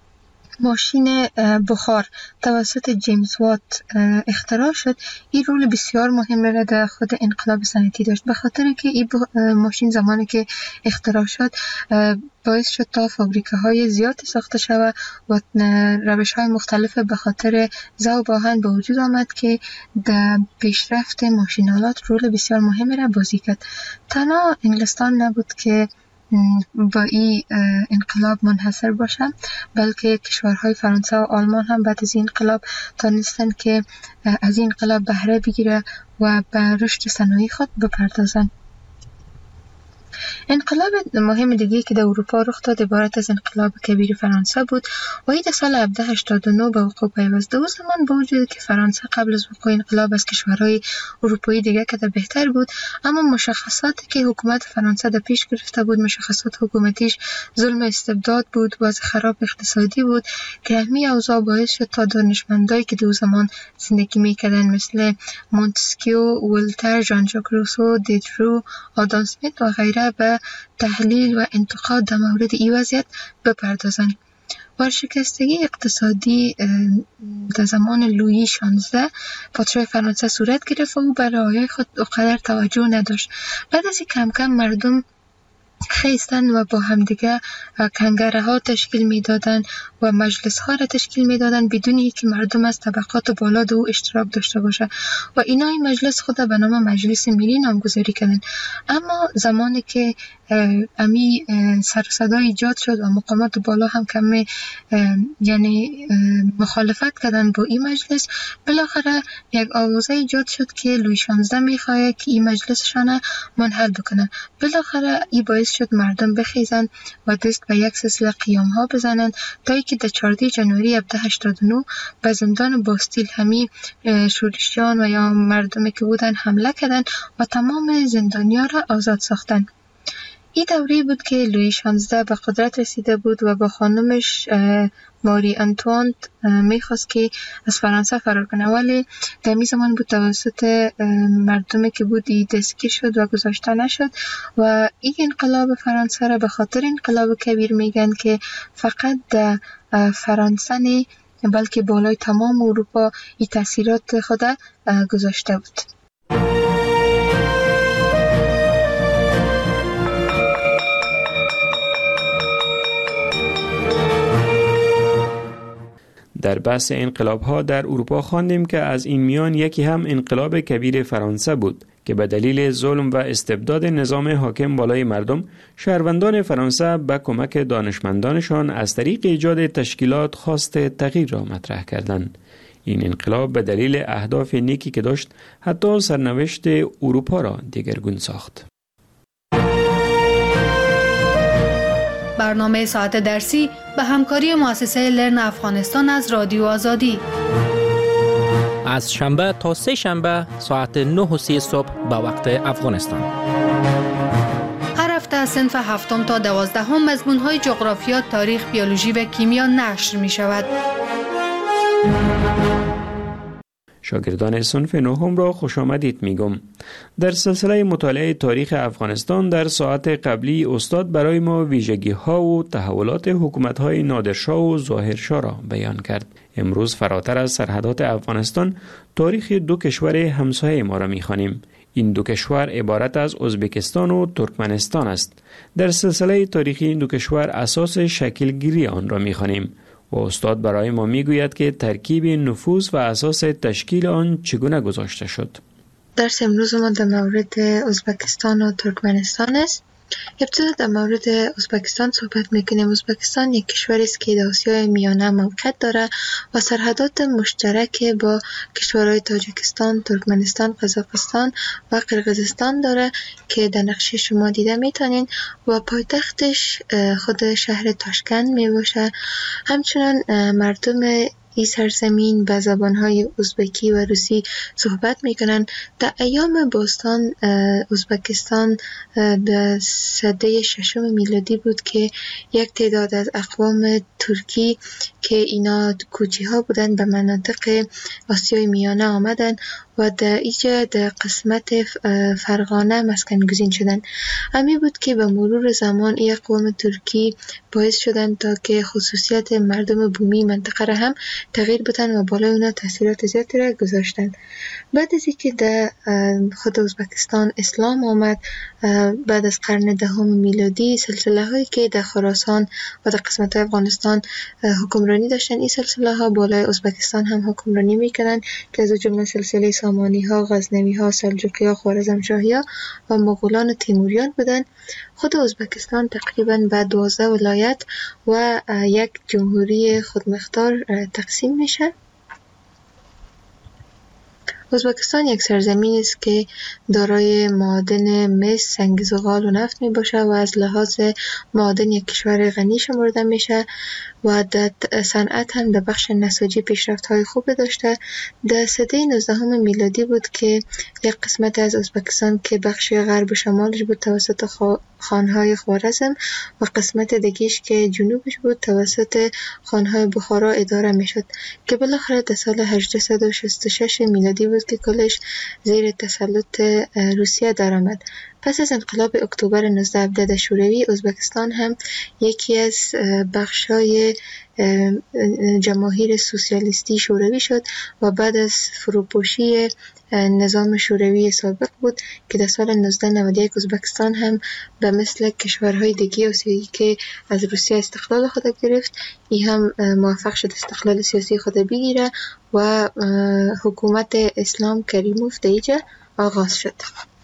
ماشین بخار توسط جیمز وات اختراع شد، این رول بسیار مهم را در خود انقلاب صنعتی داشت، به خاطر که این ماشین زمانی که اختراع شد باعث شد تا فابریکه‌های زیادی ساخته شود و روش‌های مختلف به خاطر ذوب آهن به وجود آمد که در پیشرفت ماشین‌آلات رول بسیار مهمی را بازی کرد. تنها انگلستان نبود که با این انقلاب منحصر باشم، بلکه کشورهای فرانسه و آلمان هم بعد از این انقلاب تانستن که از این انقلاب بهره بگیره و به رشد صنایع خود بپردازن. انقلاب مهم دیگه که در اروپا رخ داد عبارت از انقلاب کبیر فرانسه بود و این در سال 1789 به وقوع پیوست. او زمان با وجود که فرانسه قبل از وقوع انقلاب از کشورهای اروپایی دیگه که بهتر بود، اما مشخصاتی که حکومت فرانسه در پیش گرفته بود، مشخصات حکومتیش ظلم استبداد بود، وضع خراب اقتصادی بود که همین اوضاع باعث شد تا دانشمندایی که در زمان زندگی میکردن مثل مونتسکیو، ولتر، ژان ژاک روسو، دیدرو، آدام اسمیت و غیره به تحلیل و انتقاد در مورد این وضعیت بپردازند. ورشکستگی اقتصادی در زمان لویی 16 پادشاه فرانسه صورت گرفت و او به رعایای خود اونقدر توجه نداشت. بعد از کم کم مردم خیستن و با همدیگه کنگره ها تشکیل میدادن و مجلس ها را تشکیل میدادن بدون اینکه مردم از طبقات بالا در او اشتراک داشته باشه و اینا این مجلس خود به نام مجلس ملی نامگذاری کردن. اما زمانی که امی سر صدا ایجاد شد و مقامات بالا هم کمی یعنی مخالفت کردن با این مجلس، بالاخره یک آوازه ایجاد شد که لویی 16 میخواه که این مجلسشان منحل بکنن. بالاخره این باعث شد مردم بخیزن و دست به یک سلسله قیام ها بزنن تا اینکه در 14 جنوری 1789 به زندان باستیل همی شورشیان و یا مردمی که بودن حمله کردن و تمام زندانیان را آزاد ساختن. این دوره بود که لویی 16 به قدرت رسیده بود و با خانمش ماری انتوانت میخواست که از فرانسه فرار کنه، ولی در این زمان بود توسط مردمی که بود دستگیر شد و گذاشته نشد و این انقلاب فرانسه را به خاطر انقلاب کبیر میگن که فقط در فرانسه نه بلکه بالای تمام اروپا این تاثیرات خود گذاشته بود. در بحث انقلاب‌ها در اروپا خواندیم که از این میان یکی هم انقلاب کبیر فرانسه بود که به دلیل ظلم و استبداد نظام حاکم بالای مردم، شهروندان فرانسه به کمک دانشمندانشان از طریق ایجاد تشکیلات خواست تغییر را مطرح کردند. این انقلاب به دلیل اهداف نیکی که داشت حتی سرنوشت اروپا را دگرگون ساخت. برنامه ساعت درسی به همکاری مؤسسه لرن افغانستان از رادیو آزادی از شنبه تا سه شنبه ساعت 9:30 صبح به وقت افغانستان. هر هفته از صنف 7 تا 12 مضمون‌های جغرافیا، تاریخ، بیولوژی و کیمیا نشر می شود. شاگردان صنف 9 را خوش آمدید میگم. در سلسله مطالعه تاریخ افغانستان در ساعت قبلی استاد برای ما ویژگی ها و تحولات حکومت های نادرشاه و ظاهرشاه را بیان کرد. امروز فراتر از سرحدات افغانستان تاریخ دو کشور همسایه ما را میخوانیم. این دو کشور عبارت از ازبکستان و ترکمنستان است. در سلسله تاریخی این دو کشور اساس شکلگیری آن را میخوانیم و استاد برای ما میگوید که ترکیب نفوذ و اساس تشکیل آن چگونه گذاشته شد. درس امروز ما در مورد ازبکستان و ترکمنستان است. ابتدا در مورد ازبکستان صحبت میکنیم. ازبکستان یک کشوری است که در آسیای میانه موقعیت داره و سرحدات مشترک با کشورهای تاجیکستان، ترکمنستان، قزاقستان و قرقیزستان داره که در نقشه شما دیده میتونین و پایتختش خود شهر تاشکند میباشه. همچنان مردم این سرزمین به زبانهای ازبکی و روسی صحبت میکنن. در ایام باستان ازبکستان به سده 6 میلادی بود که یک تعداد از اقوام ترکی که اینا کوچی ها بودن به مناطق آسیای میانه آمدن و در اینجا در قسمت فرغانه مسکن گزین شدن. همین بود که به مرور زمان این اقوام ترکی باعث شدن تا که خصوصیت مردم بومی منطقه را هم تغییر بدن و بالای اونا تاثیرات زیادی را گذاشتن. بعد از اینکه در خود ازبکستان اسلام آمد، بعد از قرن 10 میلادی سلسله هایی که در خراسان و در قسمت افغانستان حکمرانی داشتن، این سلسله ها بالای ازبکستان هم حکمرانی میکنن که از جمله سلسله سامانی ها، غزنوی ها، سلجوقی ها، خوارزمشاهی ها و مغولان و تیموریان بودن. خود ازبکستان تقریبا به 12 ولایت و یک جمهوری خودمختار تقسیم میشه. ازبکستان یک سرزمین است که دارای معادن مس، سنگ زغال و نفت می باشه و از لحاظ معادن یک کشور غنی شمرده میشه و در صنعت هم در بخش نساجی پیشرفت های خوب داشته. در سده 19 میلادی بود که یک قسمت از ازبکستان که بخش غرب و شمالش بود توسط خانهای خوارزم و قسمت دیگه‌اش که جنوبش بود توسط خانهای بخارا اداره میشد که بالاخره در سال 1866 میلادی بود که کلش زیر تسلط روسیه درآمد. پس از انقلاب اکتبر 1917 شوروی، ازبکستان هم یکی از بخشای جماهیر سوسیالیستی شوروی شد و بعد از فروپاشی نظام شوروی سابق بود که در سال 1991 ازبکستان هم به مثل کشورهای دیگه آسیایی که از روسیه استقلال خود گرفت، این هم موفق شد استقلال سیاسی خود بگیره و حکومت اسلام کریموف در اینجا آغاز شد.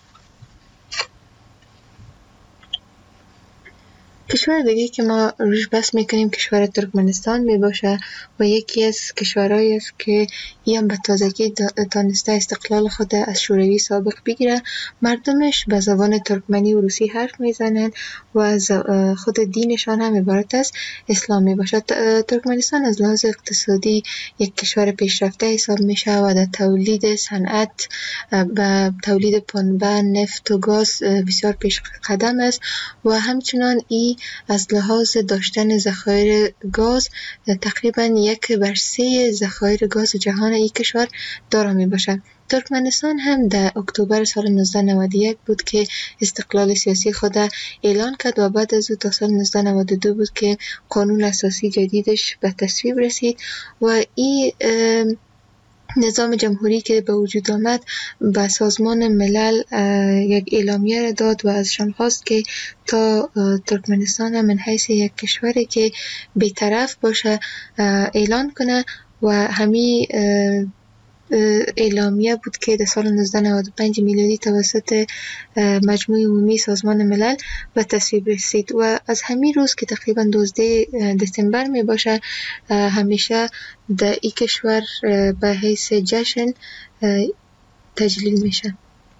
کشور دیگه که ما روش بحث میکنیم کشور ترکمنستان می باشه و یکی از کشورهایی است که این به تازگی تانسته استقلال خود از شوروی سابق بگیره. مردمش به زبان ترکمنی و روسی حرف میزنن و از خود دینشان هم عبارت از اسلام می باشه. ترکمنستان از لحاظ اقتصادی یک کشور پیشرفته حساب میشه و در تولید صنعت و تولید پنبه، نفت و گاز بسیار پیش قدم است و همچنان این از لحاظ داشتن ذخایر گاز تقریبا 1/3 ذخایر گاز جهان این کشور دارا می باشد. ترکمنستان هم در اکتبر سال 1991 بود که استقلال سیاسی خود اعلان کرد و بعد از او تا سال 1992 بود که قانون اساسی جدیدش به تصویب رسید و این نظام جمهوری که به وجود آمد به سازمان ملل یک اعلامیه را داد و ازشان خواست که تا ترکمنستان من حیث یک کشوری که بی‌طرف باشه اعلان کنه و همین اعلامیه بود که در سال 1995 میلادی توسط مجموع عمومی سازمان ملل به تصویب رسید و از همین روز که تقریبا 12 دسامبر می باشه همیشه در این کشور به حیث جشن تجلیل میشه.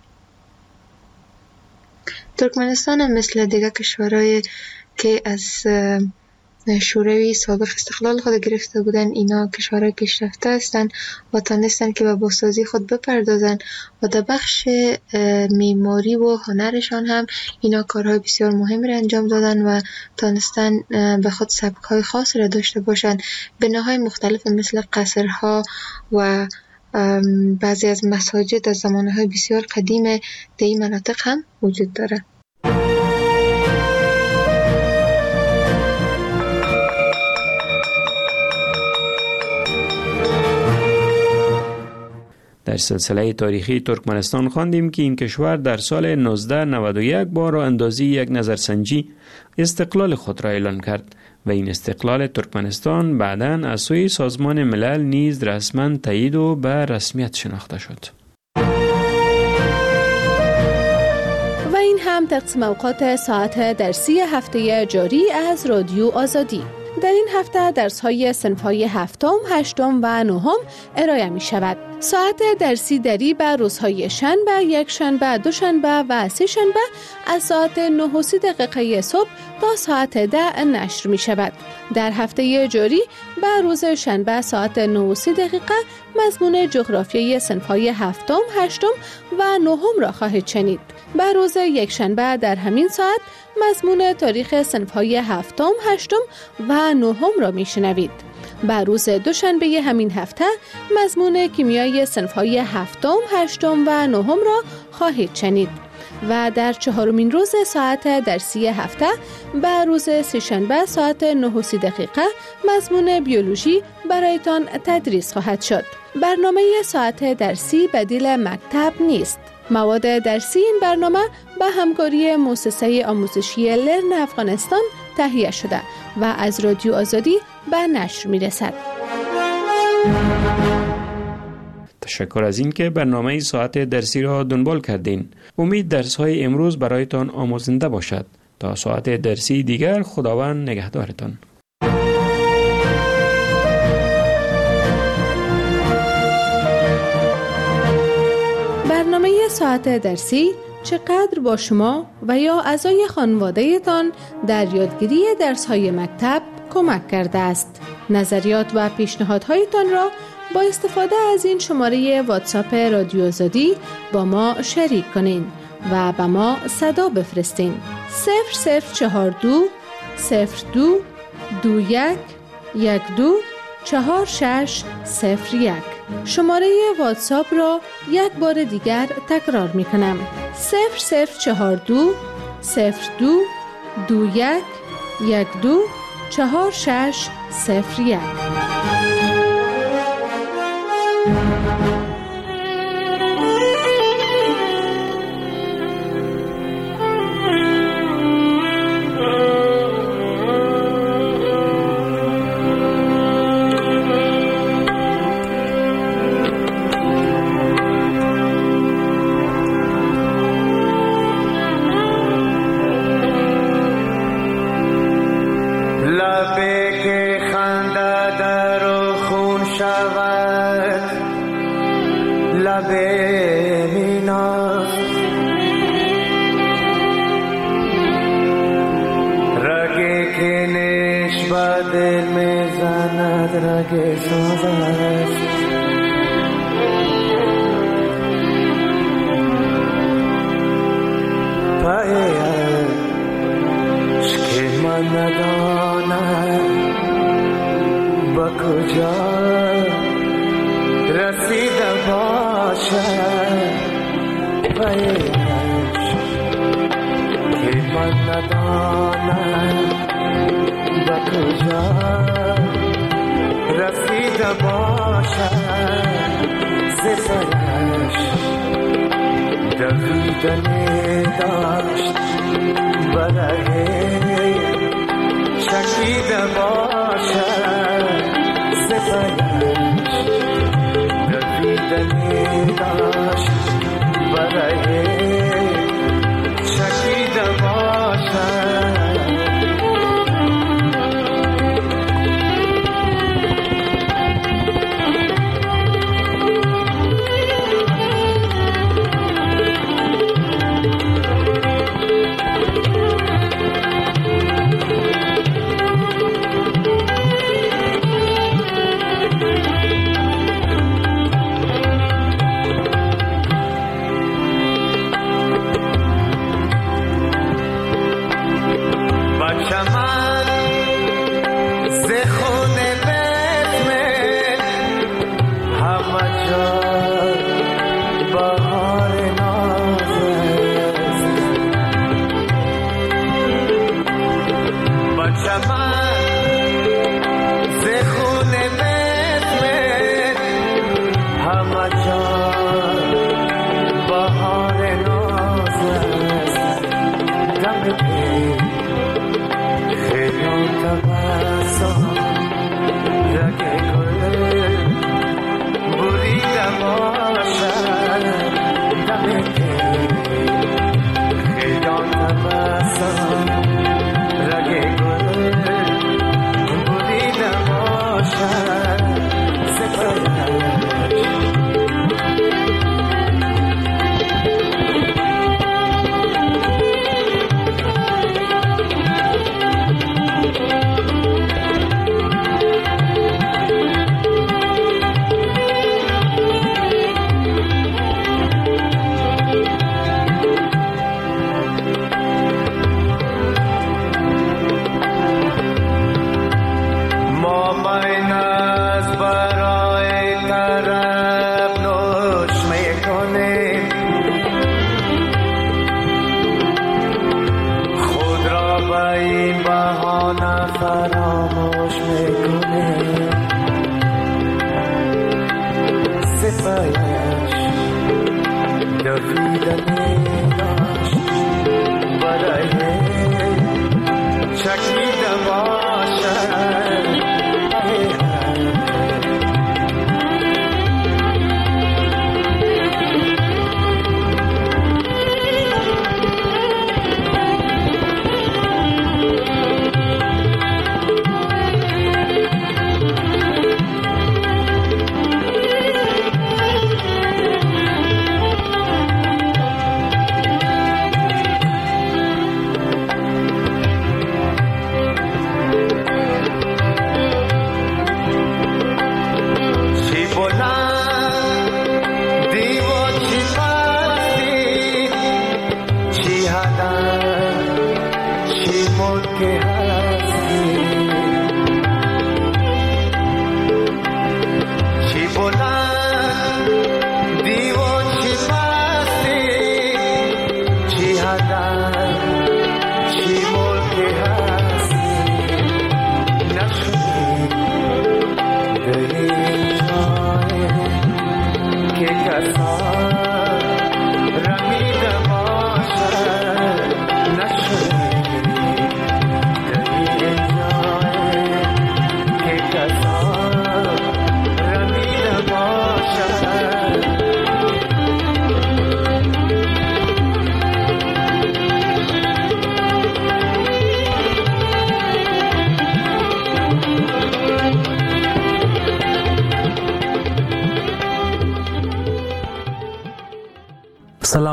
ترکمنستان هم مثل دیگر کشورهای که از شوروی سابق استقلال خود گرفته بودن، اینا کشورهای پیشرفته هستند و تانستن که به بازسازی خود بپردازن و در بخش معماری و هنرشان هم اینا کارهای بسیار مهم را انجام دادن و تانستن به خود سبک‌های خاص را داشته باشن. بناهای مختلف مثل قصرها و بعضی از مساجد از زمانهای بسیار قدیم در این مناطق هم وجود داره. در سلسله تاریخی ترکمنستان خواندیم که این کشور در سال 1991 با راه اندازی یک نظرسنجی استقلال خود را اعلان کرد و این استقلال ترکمنستان بعداً از سوی سازمان ملل نیز رسما تایید و به رسمیت شناخته شد. و این هم تقسیم اوقات ساعت درسی هفته جاری از رادیو آزادی. در این هفته درس‌های صنف‌های هفتم، هشتم و نهم ارائه می‌شود. ساعت درسی دری به روزهای شنبه، یکشنبه، دوشنبه و سه‌شنبه از ساعت 9:30 صبح تا ساعت 10 نشر می‌شود. در هفته جاری به روز شنبه ساعت 9:30 مضمون جغرافیای صنف‌های هفتم، هشتم و نهم را خواهید شنید. به روز یکشنبه در همین ساعت مضمون تاریخ صنف‌های هفتم، هشتم و نهم را میشنوید. به روز دوشنبه همین هفته مضمون کیمیای صنف‌های هفتم، هشتم و نهم را خواهید شنید. و در چهارمین روز ساعت درسی هفته به روز سه‌شنبه ساعت 9:30 مضمون بیولوژی برایتان تدریس خواهد شد. برنامه ساعت درسی بدیل مکتب نیست. مواد درسی این برنامه به همکاری مؤسسه آموزشی لرن افغانستان تهیه شده و از رادیو آزادی به نشر می رسد. تشکر از این که برنامه ساعت درسی را دنبال کردین. امید درس های امروز برایتان آموزنده باشد. تا ساعت درسی دیگر خداوند نگهدارتان. برنامه ساعت درسی چقدر با شما و یا اعضای خانواده تان در یادگیری درس‌های مکتب کمک کرده است. نظریات و پیشنهادهایتان را با استفاده از این شماره واتساپ رادیو آزادی با ما شریک کنین و به ما صدا بفرستین. 0042 02 21 12 4601. شماره واتساپ را یک بار دیگر تکرار می کنم. 0042 02 21 12 4601.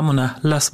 پروگرامونه لس